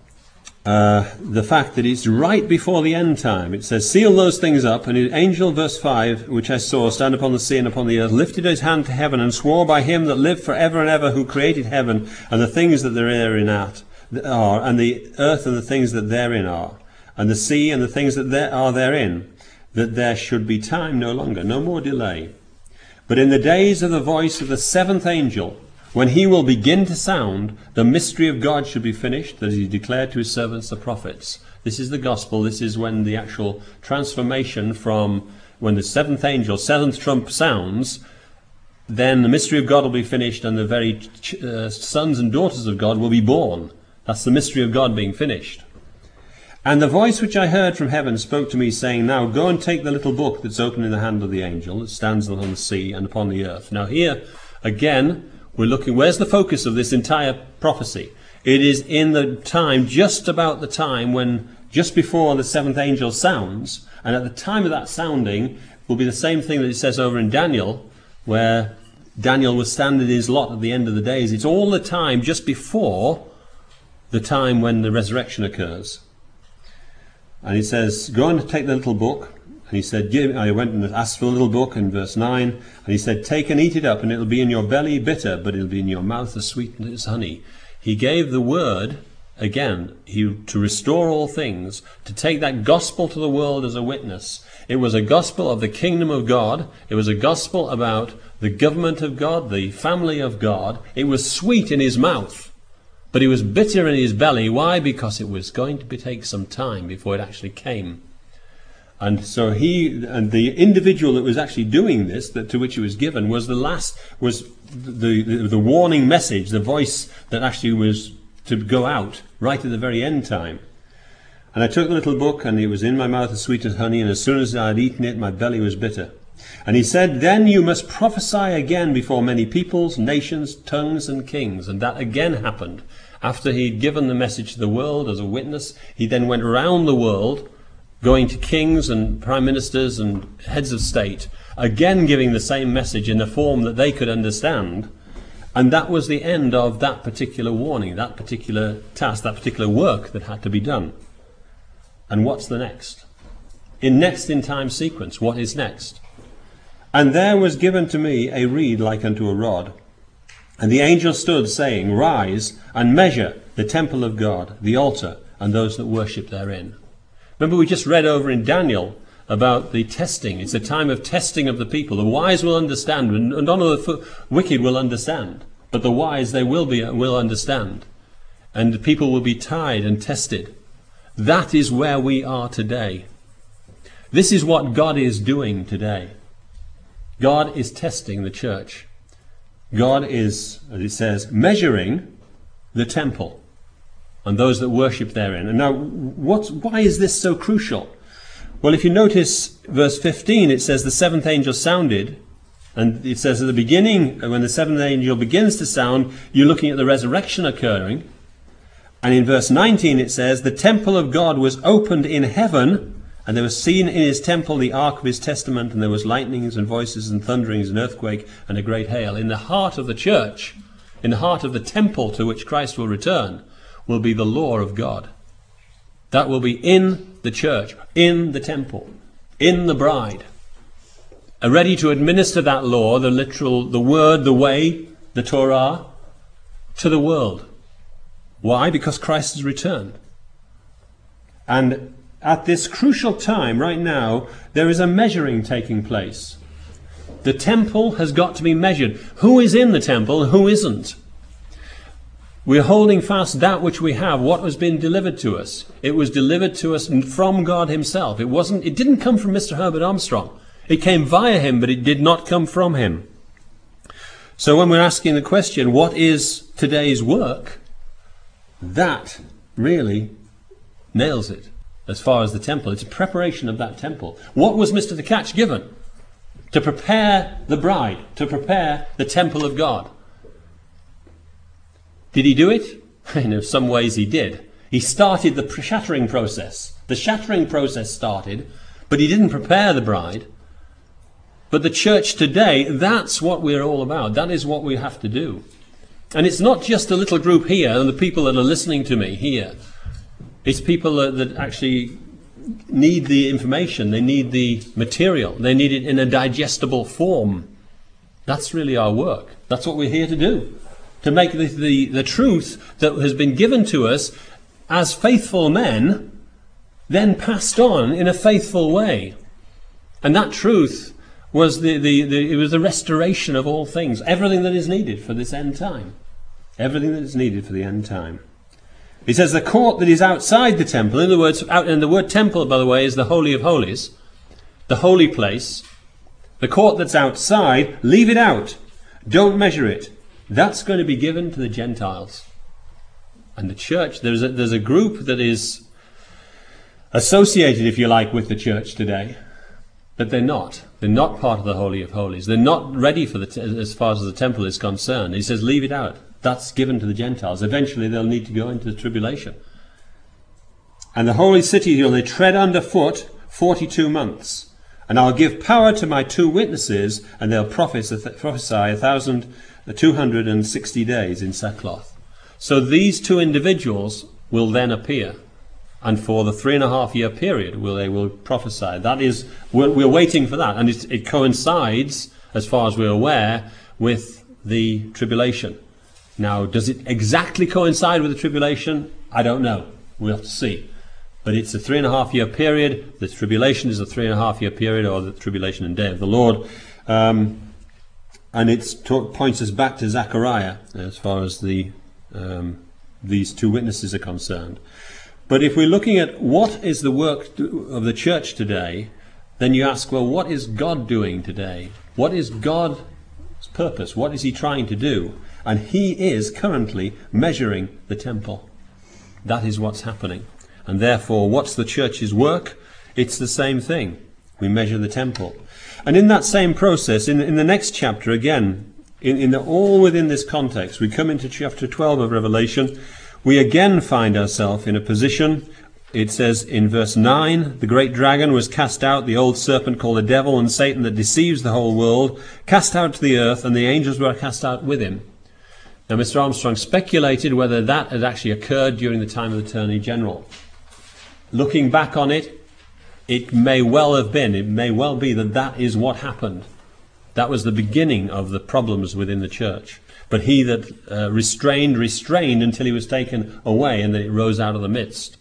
uh, the fact that it's right before the end time. It says, seal those things up. And the angel, verse five, which I saw stand upon the sea and upon the earth, lifted his hand to heaven and swore by him that lived for ever and ever, who created heaven and the things that therein are, and the earth and the things that therein are, and the sea and the things that there are therein, that there should be time no longer, no more delay. But in the days of the voice of the seventh angel, when he will begin to sound, the mystery of God should be finished, that he declared to his servants the prophets. This is the gospel. This is when the actual transformation from when the seventh angel, seventh trump sounds, then the mystery of God will be finished, and the very ch- uh, sons and daughters of God will be born. That's the mystery of God being finished. And the voice which I heard from heaven spoke to me, saying, now go and take the little book that's open in the hand of the angel that stands on the sea and upon the earth. Now here, again, we're looking, where's the focus of this entire prophecy? It is in the time, just about the time when, just before the seventh angel sounds, and at the time of that sounding will be the same thing that it says over in Daniel, where Daniel was standing his lot at the end of the days. It's all the time just before the time when the resurrection occurs. And he says, go and take the little book. And he said, give, I went and asked for the little book in verse nine, and he said, take and eat it up, and it'll be in your belly bitter, but it'll be in your mouth as sweet as honey. He gave the word, again, he, to restore all things, to take that gospel to the world as a witness. It was a gospel of the kingdom of God. It was a gospel about the government of God, the family of God. It was sweet in his mouth, but it was bitter in his belly. Why? Because it was going to be, take some time before it actually came. And so he, and the individual that was actually doing this, that to which it was given, was the last, was the, the, the warning message, the voice that actually was to go out right at the very end time. And I took the little book, and it was in my mouth as sweet as honey, and as soon as I had eaten it, my belly was bitter. And he said, then you must prophesy again before many peoples, nations, tongues, and kings. And that again happened. After he'd given the message to the world as a witness, he then went around the world, going to kings and prime ministers and heads of state, again giving the same message in a form that they could understand. And that was the end of that particular warning, that particular task, that particular work that had to be done. And what's the next? In next in time sequence, what is next? And there was given to me a reed like unto a rod. And the angel stood, saying, rise and measure the temple of God, the altar, and those that worship therein. Remember, we just read over in Daniel about the testing. It's a time of testing of the people. The wise will understand, and none of the wicked will understand. But the wise, they will be will understand. And the people will be tried and tested. That is where we are today. This is what God is doing today. God is testing the church. God is, as it says, measuring the temple and those that worship therein. And now, what, why is this so crucial? Well, if you notice verse fifteen, it says the seventh angel sounded, and it says at the beginning, when the seventh angel begins to sound, you're looking at the resurrection occurring. And in verse nineteen it says, the temple of God was opened in heaven, and there was seen in his temple the ark of his testament, and there was lightnings and voices and thunderings and earthquake and a great hail. In the heart of the church, in the heart of the temple to which Christ will return, will be the law of God. That will be in the church, in the temple, in the bride, are ready to administer that law, the literal, the word, the way, the Torah, to the world. Why? Because Christ has returned. And at this crucial time, right now, there is a measuring taking place. The temple has got to be measured. Who is in the temple and who isn't? We're holding fast that which we have, what has been delivered to us. It was delivered to us from God himself. It wasn't, it didn't come from Mister Herbert Armstrong. It came via him, but it did not come from him. So when we're asking the question, what is today's work? That really nails it as far as the temple. It's a preparation of that temple. What was Mister Tkach given? To prepare the bride, to prepare the temple of God. Did he do it? In some ways he did. He started the shattering process. The shattering process started, but he didn't prepare the bride. But the church today, that's what we're all about. That is what we have to do. And it's not just a little group here and the people that are listening to me here. It's people that, that actually need the information. They need the material. They need it in a digestible form. That's really our work. That's what we're here to do. To make the, the, the truth that has been given to us as faithful men then passed on in a faithful way. And that truth was the, the, the, it was the restoration of all things. Everything that is needed for this end time. Everything that is needed for the end time. He says the court that is outside the temple, in other words, out, and the word temple, by the way, is the Holy of Holies, the holy place. The court that's outside, leave it out. Don't measure it. That's going to be given to the Gentiles. And the church, there's a, there's a group that is associated, if you like, with the church today. But they're not. They're not part of the Holy of Holies. They're not ready for the te- as far as the temple is concerned. He says, leave it out. That's given to the Gentiles. Eventually they'll need to go into the tribulation. And the holy city, you know, they tread underfoot forty-two months. And I'll give power to my two witnesses, and they'll prophesy a thousand two hundred and sixty days in sackcloth. So these two individuals will then appear. And for the three and a half year period, will they will prophesy. That is, we're, we're waiting for that. And it, it coincides, as far as we're aware, with the tribulation. Now, does it exactly coincide with the tribulation? I don't know. We'll have to see. But it's a three and a half year period. The tribulation is a three and a half year period, or the tribulation and day of the Lord. Um, and it points us back to Zechariah, as far as the um, these two witnesses are concerned. But if we're looking at what is the work of the church today, then you ask, well, what is God doing today? What is God's purpose? What is he trying to do? And he is currently measuring the temple. That is what's happening. And therefore, what's the church's work? It's the same thing. We measure the temple. And in that same process, in, in the next chapter, again, in, in the, all within this context, we come into chapter twelve of Revelation. We again find ourselves in a position, it says in verse nine, the great dragon was cast out, the old serpent called the devil and Satan that deceives the whole world, cast out to the earth, and the angels were cast out with him. Now, Mister Armstrong speculated whether that had actually occurred during the time of the Attorney General. Looking back on it, it may well have been, it may well be that that is what happened. That was the beginning of the problems within the church. But he that uh, restrained, restrained until he was taken away, and then it rose out of the midst.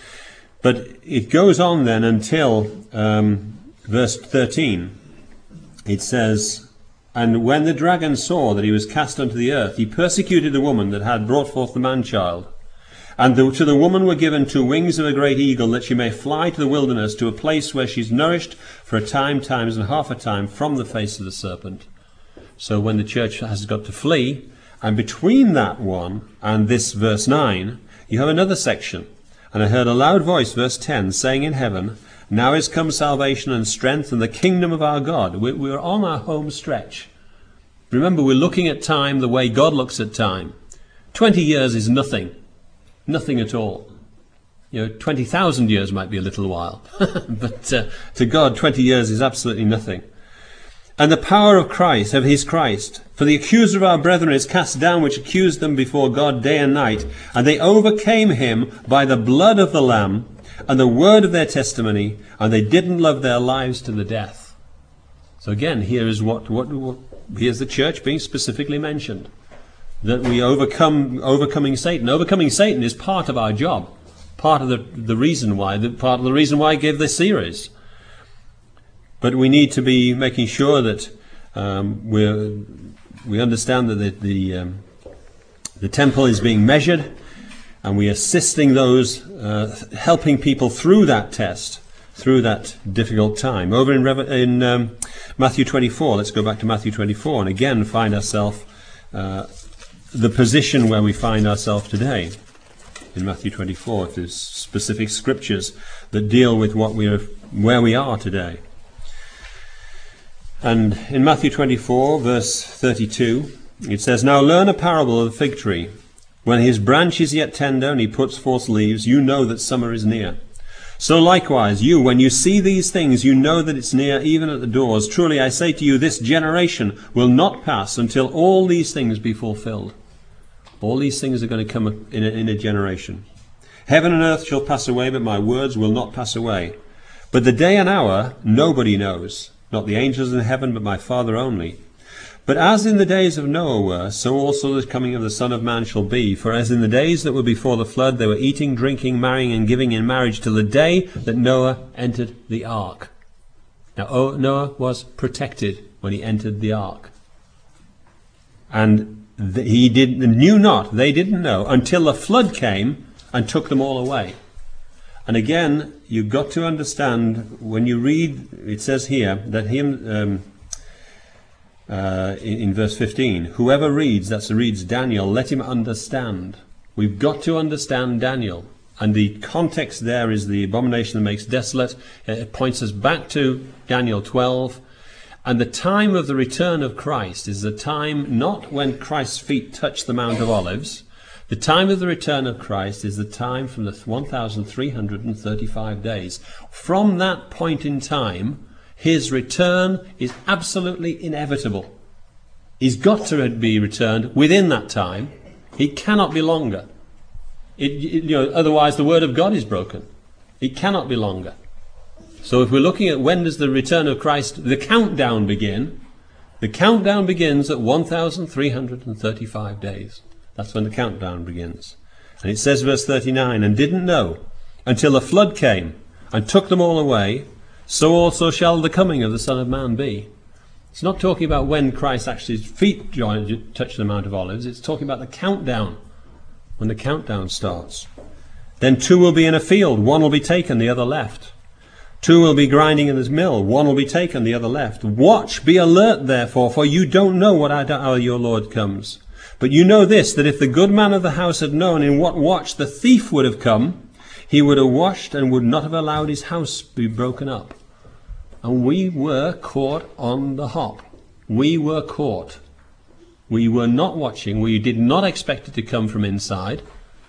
But it goes on then until um, verse thirteen. It says, and when the dragon saw that he was cast unto the earth, he persecuted the woman that had brought forth the man-child. And the, to the woman were given two wings of a great eagle, that she may fly to the wilderness, to a place where she's nourished for a time, times, and half a time from the face of the serpent. So when the church has got to flee, And between that one and this verse nine, you have another section. And I heard a loud voice, verse ten, saying in heaven, now is come salvation and strength and the kingdom of our God. We're, we're on our home stretch. Remember, we're looking at time the way God looks at time. Twenty years is nothing. Nothing at all. You know, twenty thousand years might be a little while. but uh, to God, twenty years is absolutely nothing. And the power of Christ, of his Christ. For the accuser of our brethren is cast down, which accused them before God day and night. And they overcame him by the blood of the Lamb and the word of their testimony, and they didn't love their lives to the death. So again, here is what, what, what here's the church being specifically mentioned. That we overcome, overcoming Satan. Overcoming Satan is part of our job. Part of the, the reason why, the, part of the reason why I gave this series. But we need to be making sure that um, we we understand that the the, um, the temple is being measured, and we are assisting those, uh, helping people through that test, through that difficult time. Over in, in um, Matthew twenty-four, let's go back to Matthew twenty-four, and again find ourselves uh, the position where we find ourselves today. In Matthew twenty-four, if there's specific scriptures that deal with what we are, where we are today. And in Matthew twenty-four, verse thirty-two, it says, now learn a parable of the fig tree. When his branch is yet tender and he puts forth leaves, you know that summer is near. So likewise, you, when you see these things, you know that it's near, even at the doors. Truly I say to you, this generation will not pass until all these things be fulfilled. All these things are going to come in a, in a generation. Heaven and earth shall pass away, but my words will not pass away. But the day and hour nobody knows, not the angels in heaven, but my Father only. But as in the days of Noah were, so also the coming of the Son of Man shall be. For as in the days that were before the flood, they were eating, drinking, marrying, and giving in marriage till the day that Noah entered the ark. Now Noah was protected when he entered the ark. And th- he did, knew not, they didn't know, until the flood came and took them all away. And again, you've got to understand, when you read, it says here, that him, um, uh, in, in verse fifteen, whoever reads, that's reads Daniel, let him understand. We've got to understand Daniel. And the context there is the abomination that makes desolate. It points us back to Daniel twelve. And the time of the return of Christ is the time not when Christ's feet touch the Mount of Olives. The time of the return of Christ is the time from the one thousand three hundred thirty-five days. From that point in time, his return is absolutely inevitable. He's got to be returned within that time. He cannot be longer. It, it, you know, otherwise the word of God is broken. It cannot be longer. So if we're looking at when does the return of Christ, the countdown begin, the countdown begins at one thousand three hundred thirty-five days. That's when the countdown begins. And it says, verse thirty-nine, and didn't know until the flood came and took them all away, so also shall the coming of the Son of Man be. It's not talking about when Christ actually his feet joined, touched the Mount of Olives. It's talking about the countdown, when the countdown starts. Then two will be in a field, one will be taken, the other left. Two will be grinding in this mill, one will be taken, the other left. Watch, be alert, therefore, for you don't know what hour your Lord comes. But you know this, that if the good man of the house had known in what watch the thief would have come, he would have watched and would not have allowed his house to be broken up. And we were caught on the hop. We were caught. We were not watching. We did not expect it to come from inside.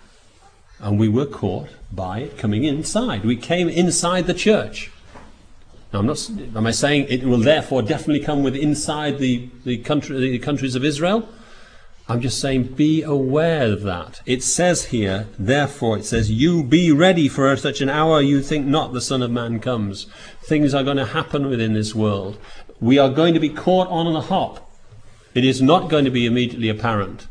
And we were caught by it coming inside. We came inside the church. Now, I'm not, am I saying it will therefore definitely come with inside the, the, country, the countries of Israel? I'm just saying be aware of that. It says here, therefore, it says, you be ready for such an hour you think not the Son of Man comes. Things are going to happen within this world. We are going to be caught on a hop. It is not going to be immediately apparent.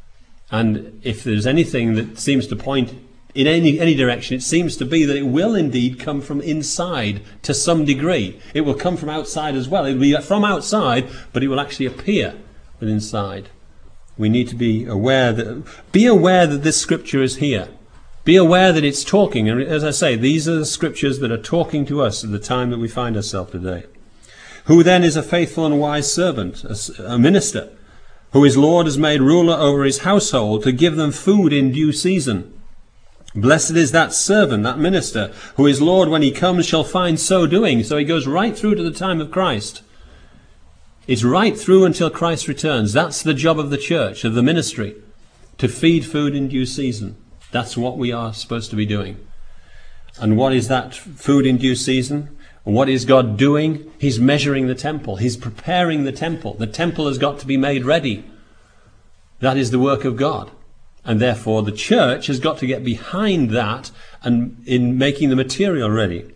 And if there's anything that seems to point in any, any direction, it seems to be that it will indeed come from inside to some degree. It will come from outside as well. It will be from outside, but it will actually appear from inside. We need to be aware that, be aware that this scripture is here. Be aware that it's talking. And as I say, these are the scriptures that are talking to us at the time that we find ourselves today. Who then is a faithful and wise servant, a, a minister, who his Lord has made ruler over his household, to give them food in due season. Blessed is that servant, that minister, who his Lord, when he comes, shall find so doing. So he goes right through to the time of Christ. It's right through until Christ returns. That's the job of the church, of the ministry, to feed food in due season. That's what we are supposed to be doing. And what is that food in due season? And what is God doing? He's measuring the temple. He's preparing the temple. The temple has got to be made ready. That is the work of God. And therefore the church has got to get behind that and in making the material ready.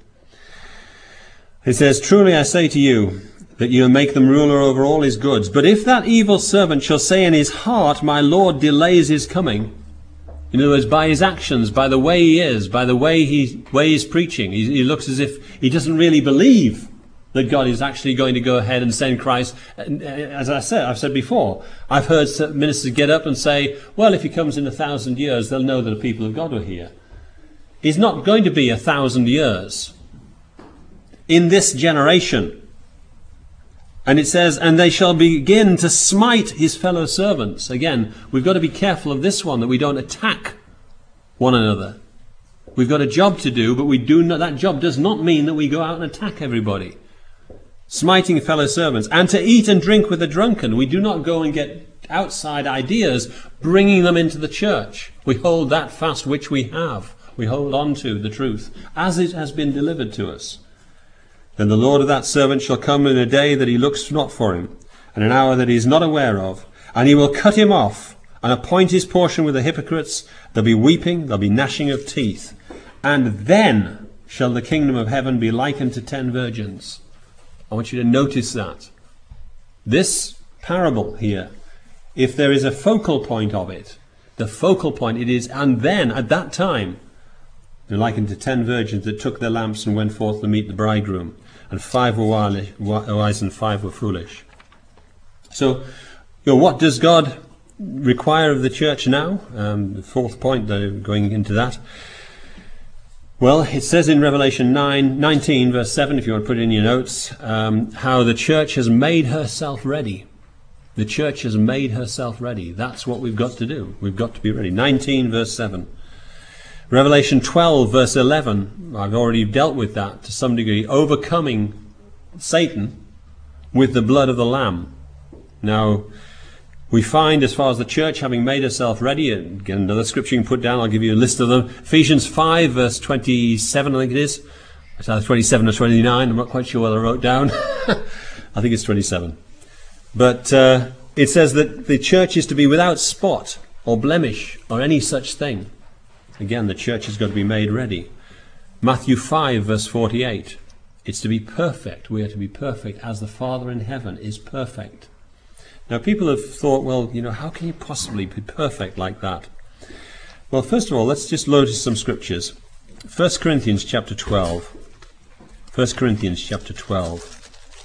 It says, truly I say to you, that you will make them ruler over all his goods. But if that evil servant shall say in his heart, my Lord delays his coming, in other words, by his actions, by the way he is, by the way, he, way he's preaching, he, he looks as if he doesn't really believe that God is actually going to go ahead and send Christ. As I said, I've said before, I've heard ministers get up and say, well, if he comes in a thousand years, they'll know that the people of God are here. He's not going to be a thousand years in this generation. And it says, and they shall begin to smite his fellow servants. Again, we've got to be careful of this one, that we don't attack one another. We've got a job to do, but we do not, that job does not mean that we go out and attack everybody. Smiting fellow servants, and to eat and drink with the drunken. We do not go and get outside ideas, bringing them into the church. We hold that fast which we have. We hold on to the truth, as it has been delivered to us. Then the Lord of that servant shall come in a day that he looks not for him, and an hour that he is not aware of, and he will cut him off, and appoint his portion with the hypocrites. There'll be weeping, there'll be gnashing of teeth. And then shall the kingdom of heaven be likened to ten virgins. I want you to notice that. This parable here, if there is a focal point of it, the focal point it is, and then at that time, they're likened to ten virgins that took their lamps and went forth to meet the bridegroom. And five were wise and five were foolish. So, you know, what does God require of the church now? Um, the fourth point, though, going into that. Well, it says in Revelation nine, nineteen, verse seven, if you want to put it in your notes, um, how the church has made herself ready. The church has made herself ready. That's what we've got to do. We've got to be ready. nineteen, verse seven. Revelation twelve, verse eleven, I've already dealt with that to some degree, overcoming Satan with the blood of the Lamb. Now, we find, as far as the church having made herself ready, again, another scripture you can put down, I'll give you a list of them. Ephesians five, verse twenty-seven, I think it is. It's either twenty-seven or twenty-nine, I'm not quite sure what I wrote down. I think it's twenty-seven. But uh, it says that the church is to be without spot or blemish or any such thing. Again, the church has got to be made ready. Matthew five, verse forty-eight. It's to be perfect. We are to be perfect as the Father in heaven is perfect. Now, people have thought, well, you know, how can you possibly be perfect like that? Well, first of all, let's just notice some scriptures. First Corinthians chapter twelve. First Corinthians chapter twelve.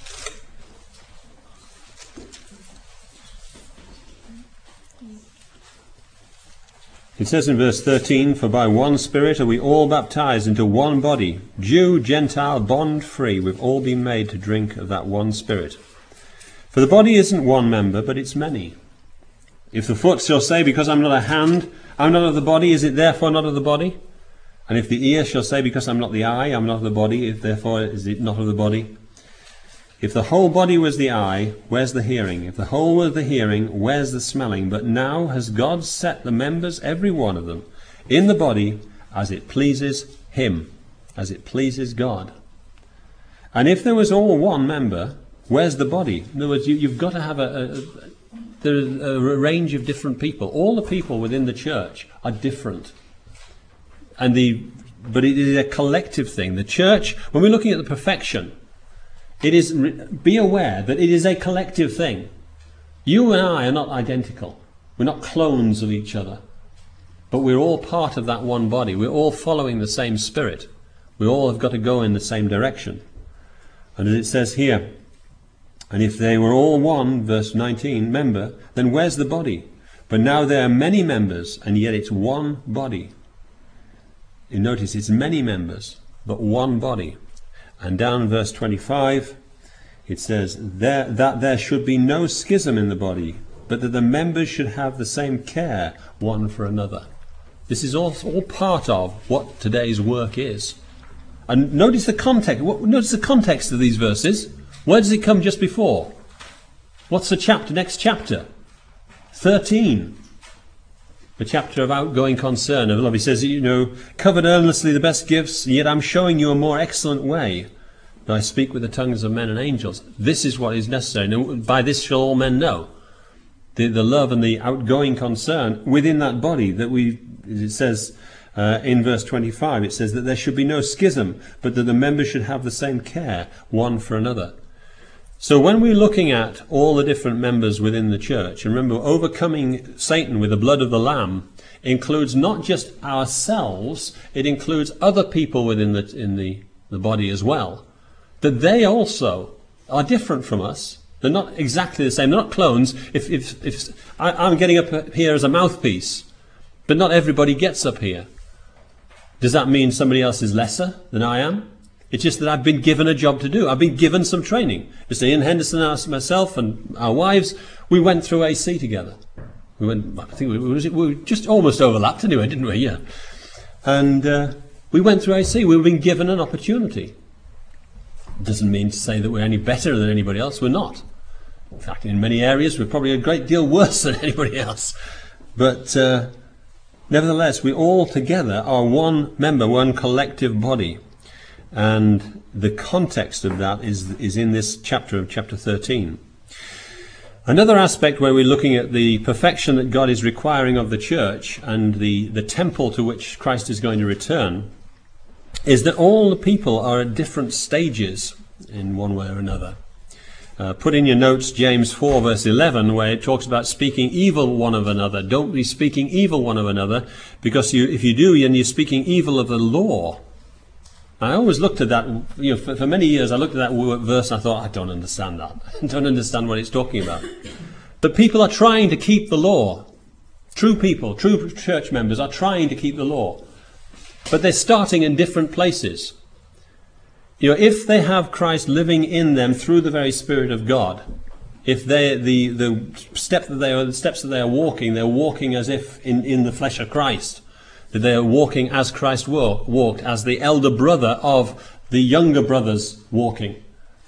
It says in verse thirteen, for by one Spirit are we all baptized into one body, Jew, Gentile, bond, free, we've all been made to drink of that one Spirit. For the body isn't one member, but it's many. If the foot shall say, because I'm not a hand, I'm not of the body, is it therefore not of the body? And if the ear shall say, because I'm not the eye, I'm not of the body, if therefore is it not of the body? If the whole body was the eye, where's the hearing? If the whole was the hearing, where's the smelling? But now has God set the members, every one of them, in the body as it pleases him, as it pleases God. And if there was all one member, where's the body? In other words, you, you've got to have a, a, there's a range of different people. All the people within the church are different. And the, but it is a collective thing. The church, when we're looking at the perfection, it is, be aware that it is a collective thing. You and I are not identical. We're not clones of each other. But we're all part of that one body. We're all following the same Spirit. We all have got to go in the same direction. And as it says here, and if they were all one, verse nineteen, member, then where's the body? But now there are many members, and yet it's one body. You notice it's many members, but one body. And down in verse twenty-five, it says there, that there should be no schism in the body, but that the members should have the same care one for another. This is all, all part of what today's work is. And notice the context. Notice the context of these verses. Where does it come just before? What's the chapter? Next chapter, thirteen. The chapter of outgoing concern of love. He says, you know, covet earnestly the best gifts, yet I'm showing you a more excellent way. That I speak with the tongues of men and angels. This is what is necessary. And by this shall all men know. The, the love and the outgoing concern within that body that we, it says uh, in verse twenty-five, it says that there should be no schism, but that the members should have the same care one for another. So when we're looking at all the different members within the church, and remember, overcoming Satan with the blood of the Lamb includes not just ourselves, it includes other people within the, in the, the body as well. That they also are different from us. They're not exactly the same. They're not clones. If, if, if I, I'm getting up here as a mouthpiece, but not everybody gets up here. Does that mean somebody else is lesser than I am? It's just that I've been given a job to do. I've been given some training. Mister Ian Henderson and myself and our wives, we went through A C together. We went, I think we, we, we just almost overlapped anyway, didn't we? Yeah. And uh, we went through A C. We've been given an opportunity. Doesn't mean to say that we're any better than anybody else. We're not. In fact, in many areas, we're probably a great deal worse than anybody else. But uh, nevertheless, we all together are one member, one collective body. And the context of that is, is in this chapter of chapter thirteen. Another aspect where we're looking at the perfection that God is requiring of the church and the, the temple to which Christ is going to return is that all the people are at different stages in one way or another. Uh, put in your notes James four verse eleven, where it talks about speaking evil one of another. Don't be speaking evil one of another, because you, if you do, then you're speaking evil of the law. I always looked at that, you know, for, for many years I looked at that verse and I thought, I don't understand that. I don't understand what it's talking about. But people are trying to keep the law. True people, true church members are trying to keep the law. But they're starting in different places. You know, if they have Christ living in them through the very Spirit of God, if they the the step that they are the steps that they are walking, they're walking as if in, in the flesh of Christ. That they are walking as Christ walk, walked, as the elder brother of the younger brothers walking.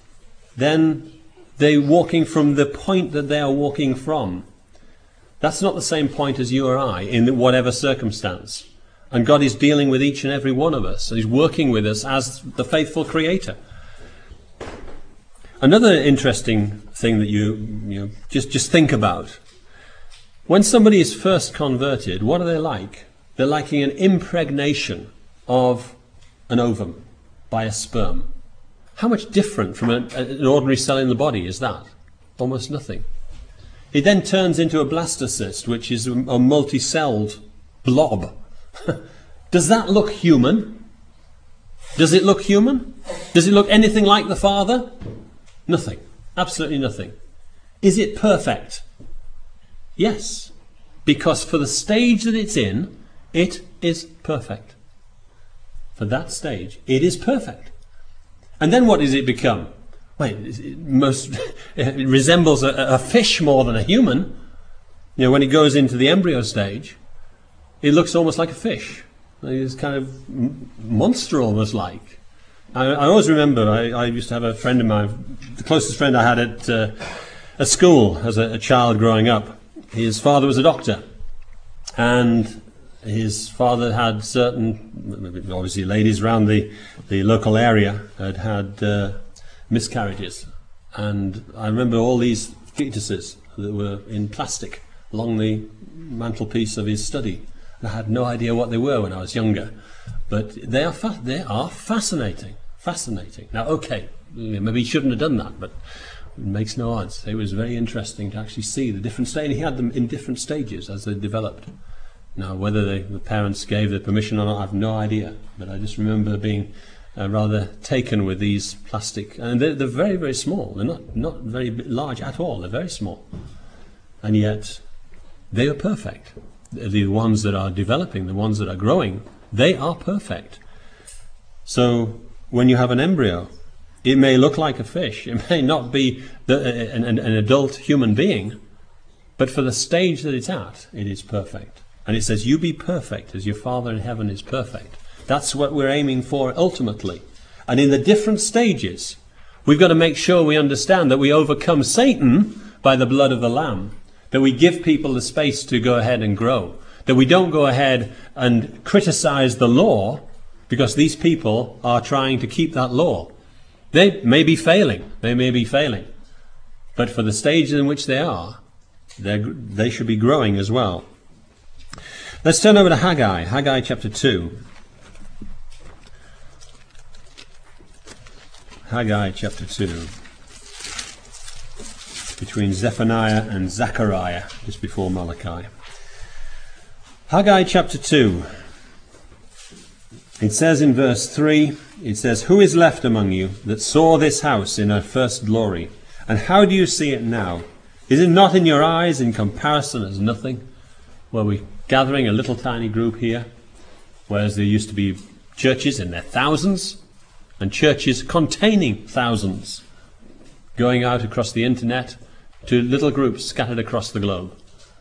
Then they're walking from the point that they are walking from. That's not the same point as you or I in whatever circumstance. And God is dealing with each and every one of us. He's working with us as the faithful Creator. Another interesting thing that you, you know, just, just think about. When somebody is first converted, what are they like? They're like an impregnation of an ovum by a sperm. How much different from an, an ordinary cell in the body is that? Almost nothing. It then turns into a blastocyst, which is a multi-celled blob. Does that look human? Does it look human? Does it look anything like the Father? Nothing. Absolutely nothing. Is it perfect? Yes. Because for the stage that it's in, it is perfect. For that stage, it is perfect. And then what does it become? Well, it, most, it resembles a, a fish more than a human. You know, when it goes into the embryo stage, it looks almost like a fish. It's kind of monster almost like. I, I always remember, I, I used to have a friend of mine, the closest friend I had at, uh, at school as a, a child growing up. His father was a doctor. And his father had certain, obviously ladies around the, the local area had had uh, miscarriages. And I remember all these fetuses that were in plastic along the mantelpiece of his study. I had no idea what they were when I was younger, but they are fa- they are fascinating, fascinating. Now, okay, maybe he shouldn't have done that, but it makes no odds. It was very interesting to actually see the different stages. He had them in different stages as they developed. Now, whether they, the parents gave the permission or not, I have no idea. But I just remember being uh, rather taken with these plastic, and they're, they're very, very small. They're not not very large at all. They're very small, and yet they are perfect. The ones that are developing, the ones that are growing, they are perfect. So when you have an embryo, it may look like a fish. It may not be the, an, an adult human being, But for the stage that it's at, it is perfect. And it says, you be perfect as your Father in heaven is perfect. That's what we're aiming for ultimately. And in the different stages, we've got to make sure we understand that we overcome Satan by the blood of the Lamb. That we give people the space to go ahead and grow. That we don't go ahead and criticize the law because these people are trying to keep that law. They may be failing. They may be failing. But for the stage in which they are, they should be growing as well. Let's turn over to Haggai. Haggai chapter two. Haggai chapter two. Between Zephaniah and Zechariah, just before Malachi. Haggai chapter two. It says in verse three, it says, who is left among you that saw this house in her first glory? And how do you see it now? Is it not in your eyes in comparison as nothing? Well, we're gathering a little tiny group here, whereas there used to be churches in their thousands, and churches containing thousands, going out across the internet to little groups scattered across the globe.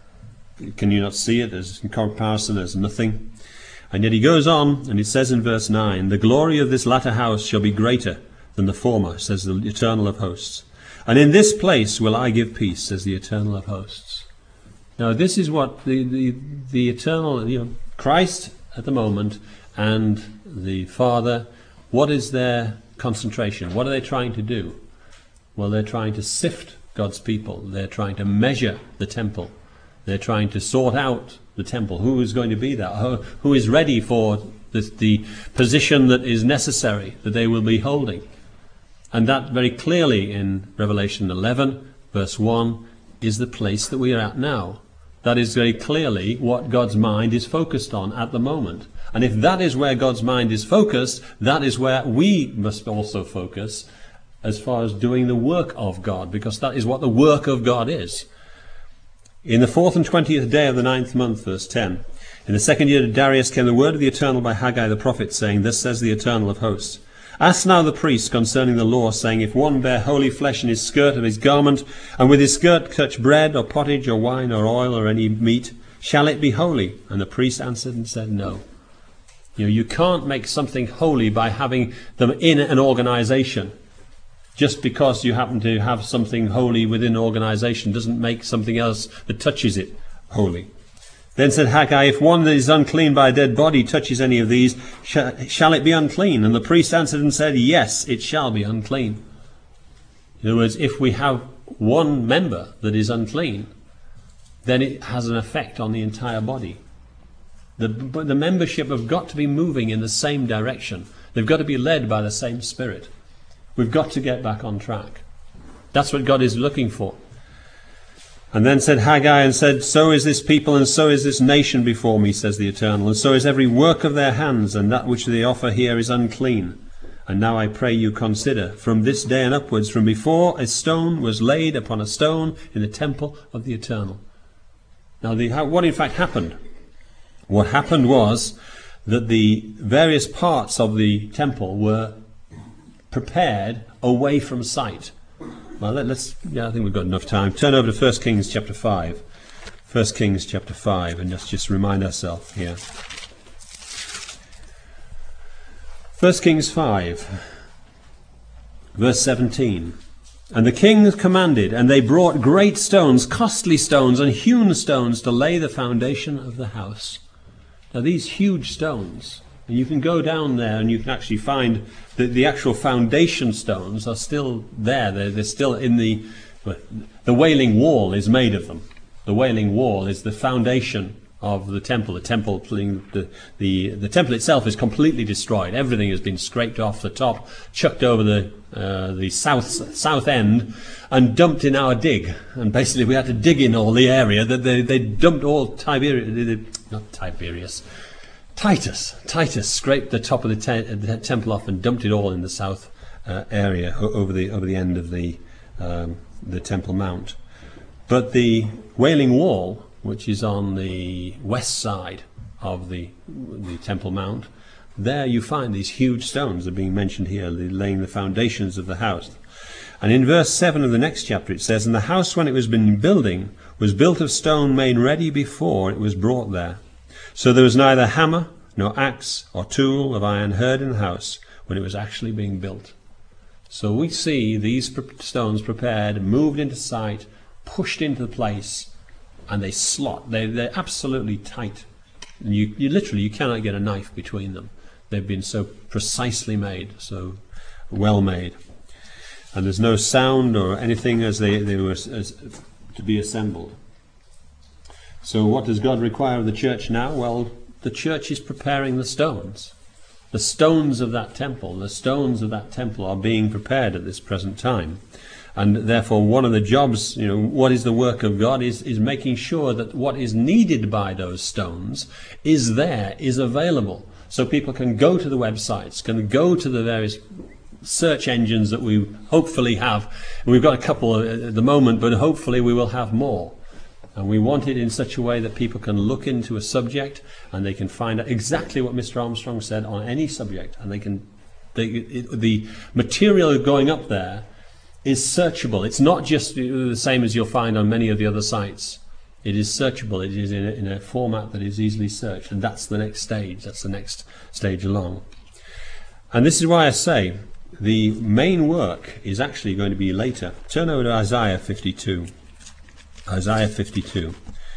Can you not see it as in comparison as nothing? And yet he goes on, and it says in verse nine, the glory of this latter house shall be greater than the former, says the Eternal of hosts. And in this place will I give peace, says the Eternal of hosts. Now this is what the, the, the Eternal, you know, Christ at the moment and the Father, what is their concentration? What are they trying to do? Well, they're trying to sift God's people. They're trying to measure the temple. They're trying to sort out the temple. Who is going to be there? Who, who is ready for the, the position that is necessary that they will be holding? And that very clearly in Revelation eleven, verse one, is the place that we are at now. That is very clearly what God's mind is focused on at the moment. And if that is where God's mind is focused, that is where we must also focus as far as doing the work of God, because that is what the work of God is. In the fourth and twentieth day of the ninth month, verse ten, in the second year of Darius came the word of the Eternal by Haggai the prophet, saying, thus says the Eternal of hosts, ask now the priests concerning the law, saying, if one bear holy flesh in his skirt of his garment, and with his skirt touch bread, or pottage, or wine, or oil, or any meat, shall it be holy? And the priest answered and said, no. You know, you can't make something holy by having them in an organization. Just because you happen to have something holy within an organization doesn't make something else that touches it holy. Then said Haggai, if one that is unclean by a dead body touches any of these, sh- shall it be unclean? And the priest answered and said, yes, it shall be unclean. In other words, if we have one member that is unclean, then it has an effect on the entire body. The, but the membership have got to be moving in the same direction. They've got to be led by the same Spirit. We've got to get back on track. That's what God is looking for. And then said Haggai and said, so is this people and so is this nation before me, says the Eternal, and so is every work of their hands, and that which they offer here is unclean. And now I pray you consider, from this day and upwards, from before a stone was laid upon a stone in the temple of the Eternal. Now, the, how, what in fact happened? What happened was that the various parts of the temple were prepared away from sight. Well, let, let's, yeah, I think we've got enough time. Turn over to First Kings chapter five. First Kings chapter five, and let's just remind ourselves here. First Kings five, verse seventeen. And the king commanded, and they brought great stones, costly stones, and hewn stones to lay the foundation of the house. Now these huge stones, and you can go down there and you can actually find that the actual foundation stones are still there. They're, they're still in the... The Wailing Wall is made of them. The Wailing Wall is the foundation of the temple. The temple, the, the, the temple itself is completely destroyed. Everything has been scraped off the top, chucked over the uh, the south south end, and dumped in our dig. And basically, we had to dig in all the area that they they dumped all Tiberius, not Tiberius, Titus. Titus scraped the top of the, te- the temple off and dumped it all in the south uh, area over the over the end of the um, the Temple Mount. But the Wailing Wall, which is on the west side of the the Temple Mount, there you find these huge stones that are being mentioned here, laying the foundations of the house. And in verse seven of the next chapter it says, "And the house, when it was been building, was built of stone made ready before it was brought there. So there was neither hammer, nor axe, or tool of iron heard in the house when it was actually being built." So we see these stones prepared, moved into sight, pushed into the place, and they slot. They, they're absolutely tight. And you, you literally, you cannot get a knife between them. They've been so precisely made, so well made. And there's no sound or anything as they, they were as, to be assembled. So what does God require of the church now? Well, the church is preparing the stones. The stones of that temple, the stones of that temple are being prepared at this present time. And therefore one of the jobs, you know, what is the work of God is, is making sure that what is needed by those stones is there, is available. So people can go to the websites, can go to the various search engines that we hopefully have. We've got a couple at the moment, but hopefully we will have more. And we want it in such a way that people can look into a subject and they can find out exactly what Mister Armstrong said on any subject. And they can, they, it, the material going up there is searchable. It's not just the same as you'll find on many of the other sites. It is searchable. It is in a, in a format that is easily searched. And that's the next stage. That's the next stage along. And this is why I say the main work is actually going to be later. Turn over to Isaiah fifty-two. Isaiah fifty-two.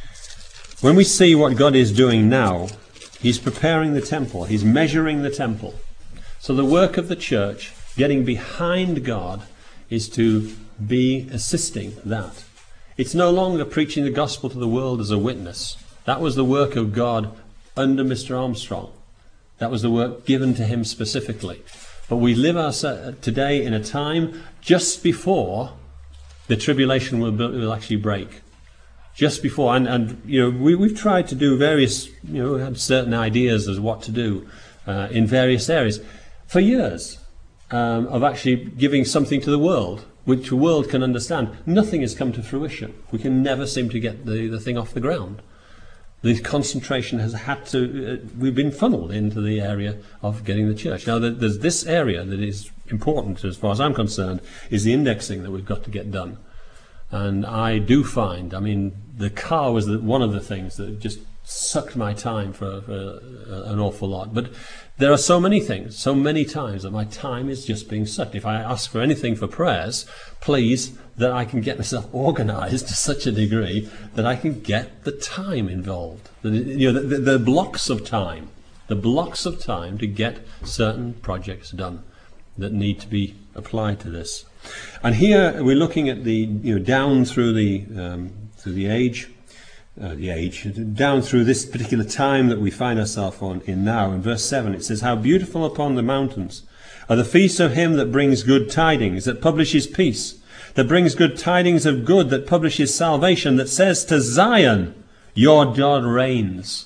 When we see what God is doing now, he's preparing the temple. He's measuring the temple. So the work of the church, getting behind God, is to be assisting that. It's no longer preaching the gospel to the world as a witness. That was the work of God under Mister Armstrong. That was the work given to him specifically. But we live our, today in a time just before the tribulation will, will actually break. Just before, and, and you know, we, we've tried to do various, you know, we had certain ideas as what to do uh, in various areas for years um, of actually giving something to the world, which the world can understand. Nothing has come to fruition. We can never seem to get the, the thing off the ground. The concentration has had to, uh, we've been funneled into the area of getting the church. Now, there's this area that is important, as far as I'm concerned, is the indexing that we've got to get done. And I do find, I mean, the car was the, one of the things that just sucked my time for, for an awful lot. But there are so many things, so many times that my time is just being sucked. If I ask for anything for prayers, please, that I can get myself organised to such a degree that I can get the time involved. The, you know, the, the, the blocks of time, the blocks of time to get certain projects done that need to be applied to this. And here we're looking at the, you know, down through the um, through the age, uh, the age, down through this particular time that we find ourselves on in now. In verse seven it says, "How beautiful upon the mountains are the feet of him that brings good tidings, that publishes peace, that brings good tidings of good, that publishes salvation, that says to Zion, your God reigns."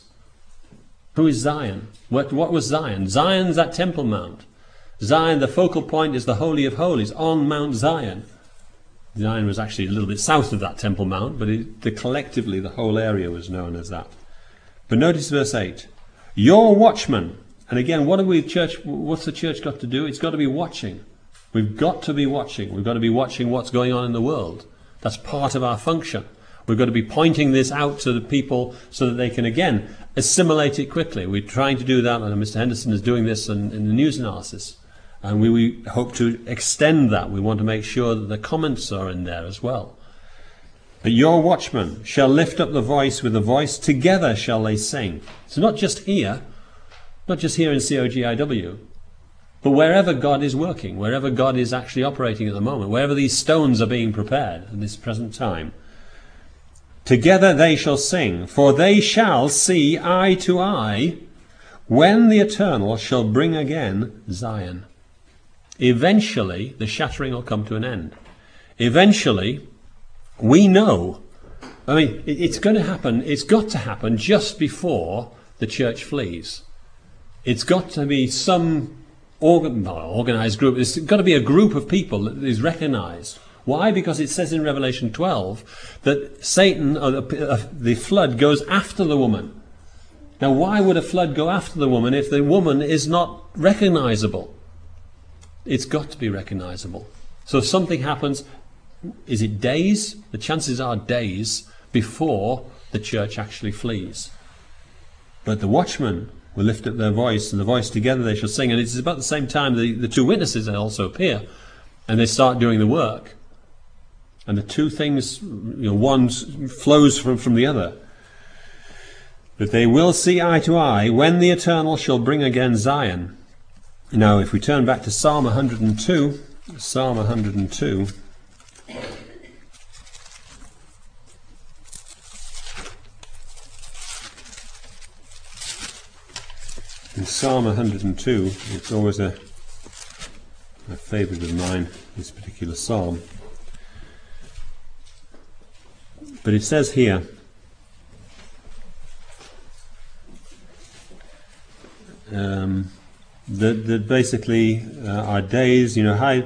Who is Zion? What, what was Zion? Zion's that Temple Mount. Zion, the focal point, is the Holy of Holies on Mount Zion. Zion was actually a little bit south of that Temple Mount, but it, the, collectively the whole area was known as that. But notice verse eight. Your watchman. And again, what have we, church, what's the church got to do? It's got to be watching. We've got to be watching. We've got to be watching what's going on in the world. That's part of our function. We've got to be pointing this out to the people so that they can, again, assimilate it quickly. We're trying to do that, and Mister Henderson is doing this in, in the news analysis. And we, we hope to extend that. We want to make sure that the comments are in there as well. But your watchmen shall lift up the voice with the voice. Together shall they sing. So not just here, not just here in C O G I W, but wherever God is working, wherever God is actually operating at the moment, wherever these stones are being prepared at this present time. Together they shall sing, for they shall see eye to eye when the Eternal shall bring again Zion. Eventually, the shattering will come to an end. Eventually, we know, I mean, it's going to happen, it's got to happen just before the church flees. It's got to be some organ, organized group. It's got to be a group of people that is recognized. Why? Because it says in Revelation twelve that Satan, or the, the flood, goes after the woman. Now, why would a flood go after the woman if the woman is not recognizable? It's got to be recognizable. So if something happens, is it days? The chances are days before the church actually flees. But the watchmen will lift up their voice, and the voice together they shall sing. And it's about the same time the, the two witnesses also appear, and they start doing the work. And the two things, you know, one flows from, from the other. But they will see eye to eye when the Eternal shall bring again Zion. Now, if we turn back to Psalm one hundred and two, Psalm one hundred and two. In Psalm one hundred and two, it's always a, a favourite of mine, this particular psalm. But it says here, um, that, that basically uh, our days, you know, how,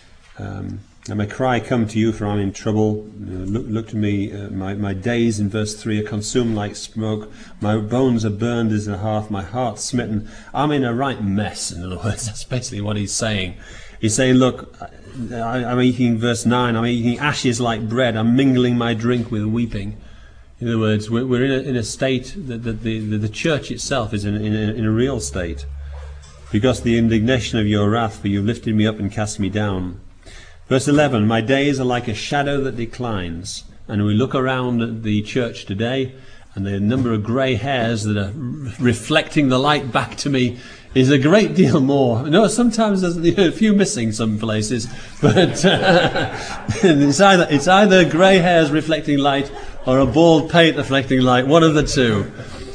um, and my cry come to you, for I'm in trouble. You know, look, look to me, uh, my, my days, in verse three, are consumed like smoke. My bones are burned as a hearth, my heart smitten. I'm in a right mess, in other words. That's basically what he's saying. He's saying, look, I, I'm eating, verse nine, I'm eating ashes like bread. I'm mingling my drink with weeping. In other words, we're, we're in, a, in a state that, that the, the, the church itself is in, in, a, in a real state. Because the indignation of your wrath, for you lifted me up and cast me down. Verse eleven, my days are like a shadow that declines. And we look around at the church today, and the number of grey hairs that are reflecting the light back to me is a great deal more. No, sometimes there's a few missing some places, but uh, it's either it's either grey hairs reflecting light or a bald pate reflecting light, one of the two.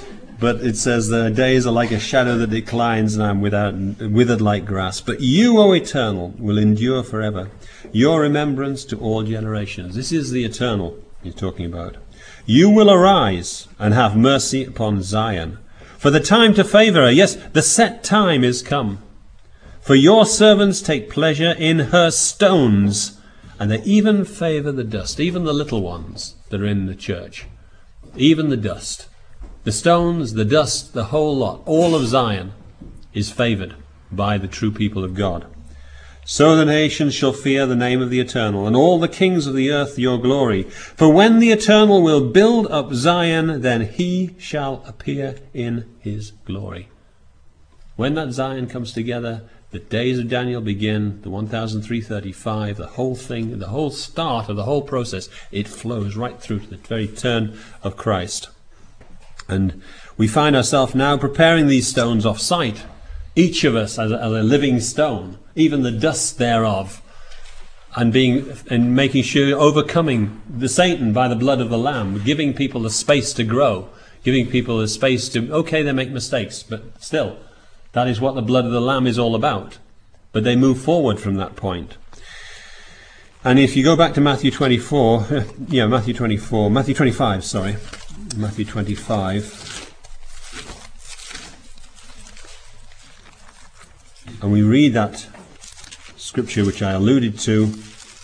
But it says the days are like a shadow that declines, and I'm without, withered like grass. But you, O Eternal, will endure forever. Your remembrance to all generations. This is the Eternal he's talking about. You will arise and have mercy upon Zion. For the time to favour her, yes, the set time is come. For your servants take pleasure in her stones, and they even favour the dust, even the little ones that are in the church. Even the dust. The stones, the dust, the whole lot, all of Zion is favoured by the true people of God. So the nations shall fear the name of the Eternal, and all the kings of the earth your glory. For when the Eternal will build up Zion, then he shall appear in his glory. When that Zion comes together, the days of Daniel begin, the one thousand three hundred thirty-five, the whole thing, the whole start of the whole process, it flows right through to the very turn of Christ. And we find ourselves now preparing these stones off site, each of us as a, as a living stone, even the dust thereof, and being and making sure overcoming the Satan by the blood of the Lamb, giving people the space to grow, giving people the space to, okay, they make mistakes, but still, that is what the blood of the Lamb is all about. But they move forward from that point. And if you go back to Matthew twenty-four, yeah, Matthew twenty-four, Matthew twenty-five, sorry, Matthew twenty-five, and we read that scripture which I alluded to.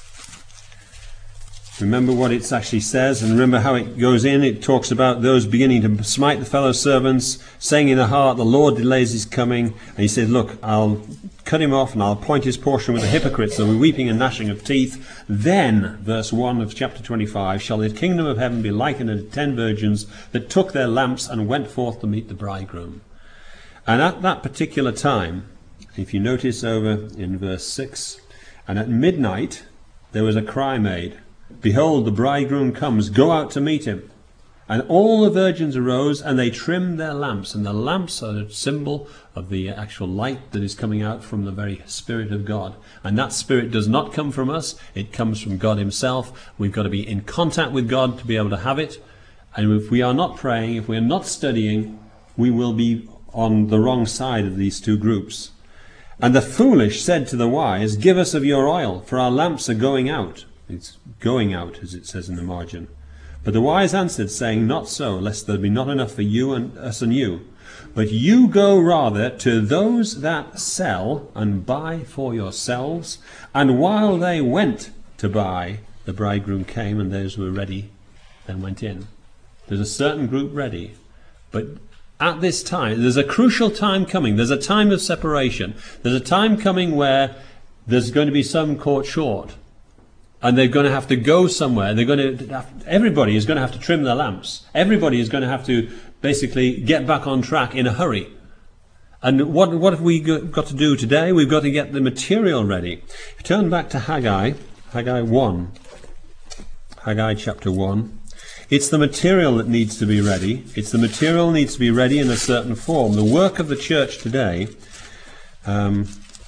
Remember what it actually says, and remember how it goes in. It talks about those beginning to smite the fellow servants, saying in their heart, the Lord delays his coming. And he says, look, I'll cut him off and I'll appoint his portion with the hypocrites. There'll be weeping and gnashing of teeth. Then, verse one of chapter twenty-five, shall the kingdom of heaven be likened unto ten virgins that took their lamps and went forth to meet the bridegroom. And at that particular time, if you notice over in verse six, and at midnight there was a cry made, behold, the bridegroom comes, go out to meet him. And all the virgins arose, and they trimmed their lamps. And the lamps are a symbol of the actual light that is coming out from the very Spirit of God. And that Spirit does not come from us, it comes from God himself. We've got to be in contact with God to be able to have it. And if we are not praying, if we are not studying, we will be on the wrong side of these two groups. And the foolish said to the wise, give us of your oil, for our lamps are going out. It's going out, as it says in the margin. But the wise answered, saying, not so, lest there be not enough for you and us and you. But you go rather to those that sell, and buy for yourselves. And while they went to buy, the bridegroom came, and those who were ready then went in. There's a certain group ready, but at this time, there's a crucial time coming. There's a time of separation. There's a time coming where there's going to be some caught short. And they're going to have to go somewhere. They're going to have, everybody is going to have to trim their lamps. Everybody is going to have to basically get back on track in a hurry. And what, what have we got to do today? We've got to get the material ready. If you turn back to Haggai, Haggai one, Haggai chapter one, it's the material that needs to be ready. It's the material needs to be ready in a certain form. The work of the church today, um,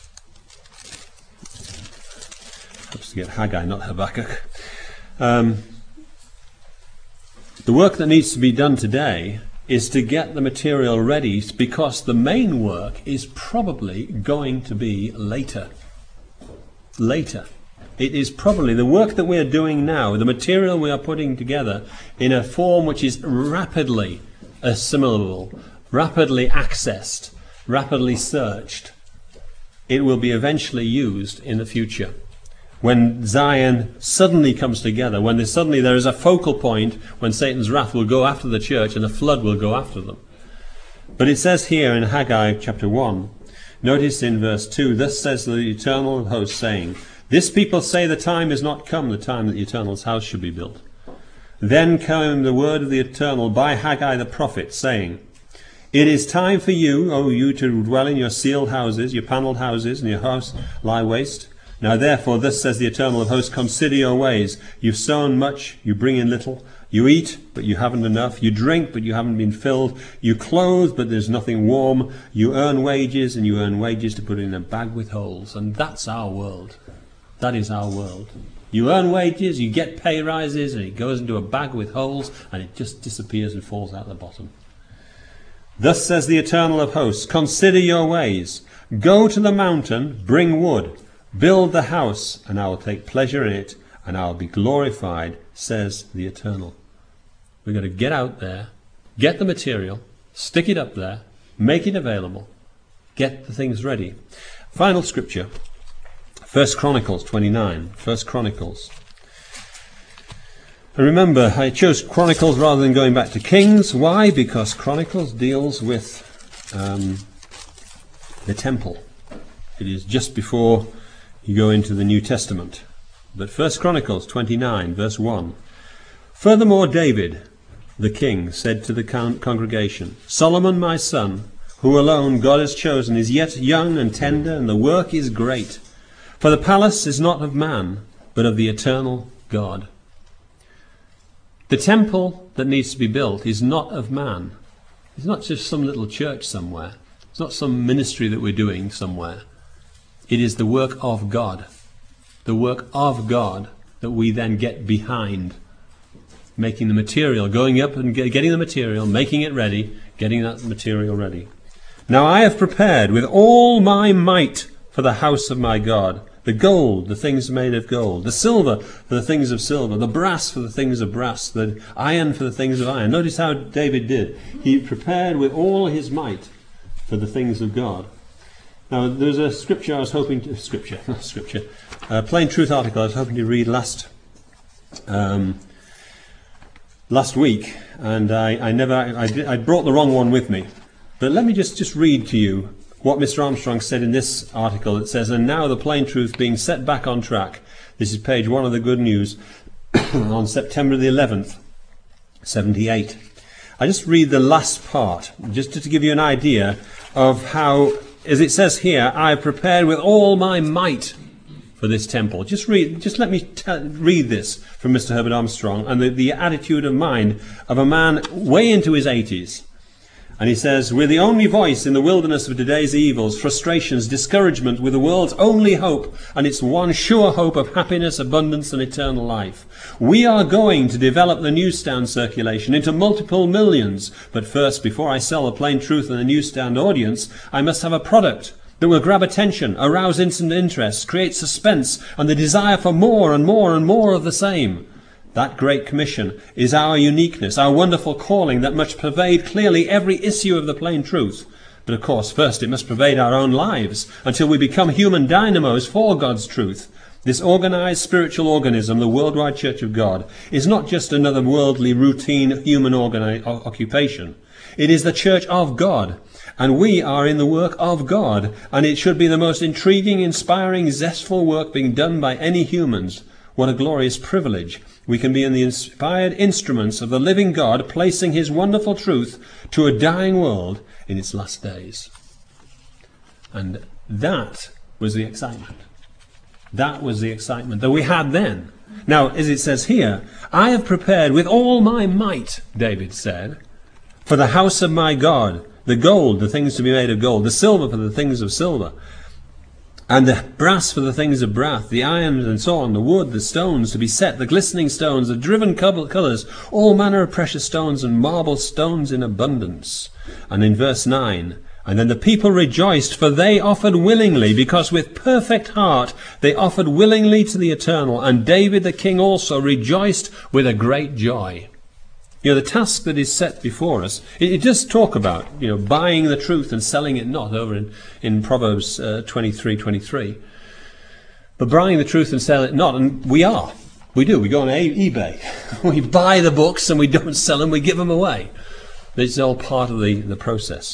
to get Haggai, not Habakkuk. Um, the work that needs to be done today is to get the material ready, because the main work is probably going to be later. Later. It is probably the work that we are doing now, the material we are putting together in a form which is rapidly assimilable, rapidly accessed, rapidly searched. It will be eventually used in the future. When Zion suddenly comes together, when there suddenly there is a focal point, when Satan's wrath will go after the church and the flood will go after them. But it says here in Haggai chapter one, notice in verse two, thus says the eternal host, saying, this people say the time is not come, the time that the eternal's house should be built. Then came the word of the eternal by Haggai the prophet, saying, it is time for you, O you, to dwell in your sealed houses, your panelled houses, and your house lie waste. Now therefore, thus says the eternal of hosts, consider your ways. You've sown much, you bring in little. You eat, but you haven't enough. You drink, but you haven't been filled. You clothe, but there's nothing warm. You earn wages, and you earn wages to put in a bag with holes. And that's our world. That is our world. You earn wages, you get pay rises, and it goes into a bag with holes, and it just disappears and falls out the bottom. Thus says the eternal of hosts, consider your ways. Go to the mountain, bring wood. Build the house, and I will take pleasure in it, and I will be glorified, says the eternal. We've got to get out there, get the material, stick it up there, make it available, get the things ready. Final scripture, First Chronicles twenty-nine. First Chronicles. And remember, I chose Chronicles rather than going back to Kings. Why? Because Chronicles deals with um, the temple. It is just before you go into the New Testament. But First Chronicles twenty-nine, verse one. Furthermore, David, the king, said to the con- congregation, Solomon, my son, who alone God has chosen, is yet young and tender, and the work is great. For the palace is not of man, but of the eternal God. The temple that needs to be built is not of man. It's not just some little church somewhere. It's not some ministry that we're doing somewhere. It is the work of God. The work of God that we then get behind. Making the material, going up and get, getting the material, making it ready, getting that material ready. Now I have prepared with all my might for the house of my God, the gold, the things made of gold, the silver for the things of silver, the brass for the things of brass, the iron for the things of iron. Notice how David did. He prepared with all his might for the things of God. Now, there's a scripture I was hoping to... Scripture, not scripture. A Plain Truth article I was hoping to read last um, last week, and I, I never... I, did, I brought the wrong one with me. But let me just, just read to you what Mister Armstrong said in this article. It says, and now the Plain Truth being set back on track. This is page one of the Good News on September the eleventh, seventy-eight. I just read the last part, just to give you an idea of how... As it says here, I have prepared with all my might for this temple. Just read, just let me t- read this from Mister Herbert Armstrong, and the, the attitude of mind of a man way into his eighties. And he says, we're the only voice in the wilderness of today's evils, frustrations, discouragement, with the world's only hope and its one sure hope of happiness, abundance and eternal life. We are going to develop the newsstand circulation into multiple millions. But first, before I sell the Plain Truth in the newsstand audience, I must have a product that will grab attention, arouse instant interest, create suspense and the desire for more and more and more of the same. That great commission is our uniqueness, our wonderful calling that must pervade clearly every issue of the Plain Truth. But of course, first it must pervade our own lives until we become human dynamos for God's truth. This organized spiritual organism, the Worldwide Church of God, is not just another worldly routine human organi- occupation. It is the church of God, and we are in the work of God, and it should be the most intriguing, inspiring, zestful work being done by any humans. What a glorious privilege. We can be in the inspired instruments of the living God, placing his wonderful truth to a dying world in its last days. And that was the excitement. That was the excitement that we had then. Now, as it says here, I have prepared with all my might, David said, for the house of my God, the gold, the things to be made of gold, the silver for the things of silver, and the brass for the things of brass, the iron and so on, the wood, the stones to be set, the glistening stones, the driven colours, all manner of precious stones and marble stones in abundance. And in verse nine, and then the people rejoiced, for they offered willingly, because with perfect heart they offered willingly to the Eternal. And David the king also rejoiced with a great joy. You know, the task that is set before us, it, it does talk about, you know, buying the truth and selling it not, over in, in Proverbs uh, twenty-three twenty-three. But buying the truth and selling it not, and we are. We do. We go on eBay. We buy the books and we don't sell them, we give them away. It's all part of the, the process.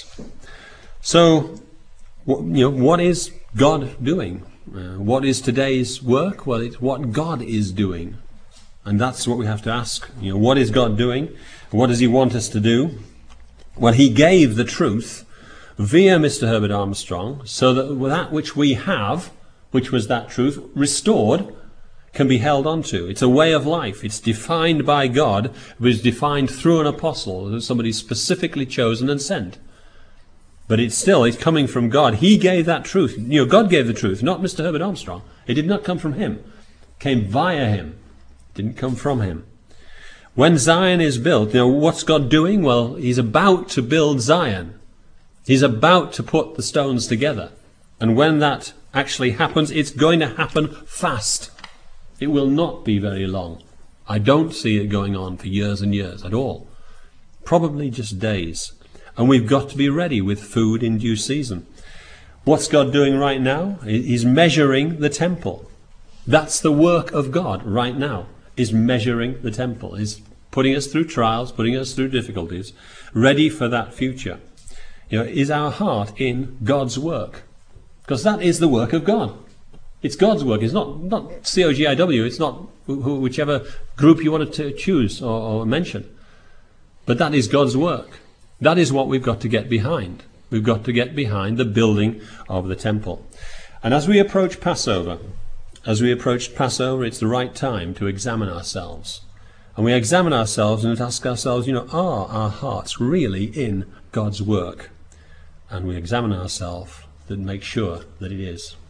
So, you know, what is God doing? Uh, what is today's work? Well, it's what God is doing. And that's what we have to ask. You know, what is God doing? What does he want us to do? Well, he gave the truth via Mister Herbert Armstrong, so that that which we have, which was that truth, restored, can be held onto. It's a way of life. It's defined by God. It was defined through an apostle, somebody specifically chosen and sent. But it's still, it's coming from God. He gave that truth. You know, God gave the truth, not Mister Herbert Armstrong. It did not come from him. It came via him. It didn't come from him. When Zion is built, you know, what's God doing? Well, he's about to build Zion. He's about to put the stones together. And when that actually happens, it's going to happen fast. It will not be very long. I don't see it going on for years and years at all. Probably just days. And we've got to be ready with food in due season. What's God doing right now? He's measuring the temple. That's the work of God right now, is measuring the temple. He's putting us through trials, putting us through difficulties, ready for that future. You know, is our heart in God's work? Because that is the work of God. It's God's work. It's not, not C O G I W. It's not wh- whichever group you want to choose or, or mention. But that is God's work. That is what we've got to get behind. We've got to get behind the building of the temple. And as we approach Passover, as we approach Passover, it's the right time to examine ourselves. And we examine ourselves and ask ourselves, you know, are our hearts really in God's work? And we examine ourselves and make sure that it is.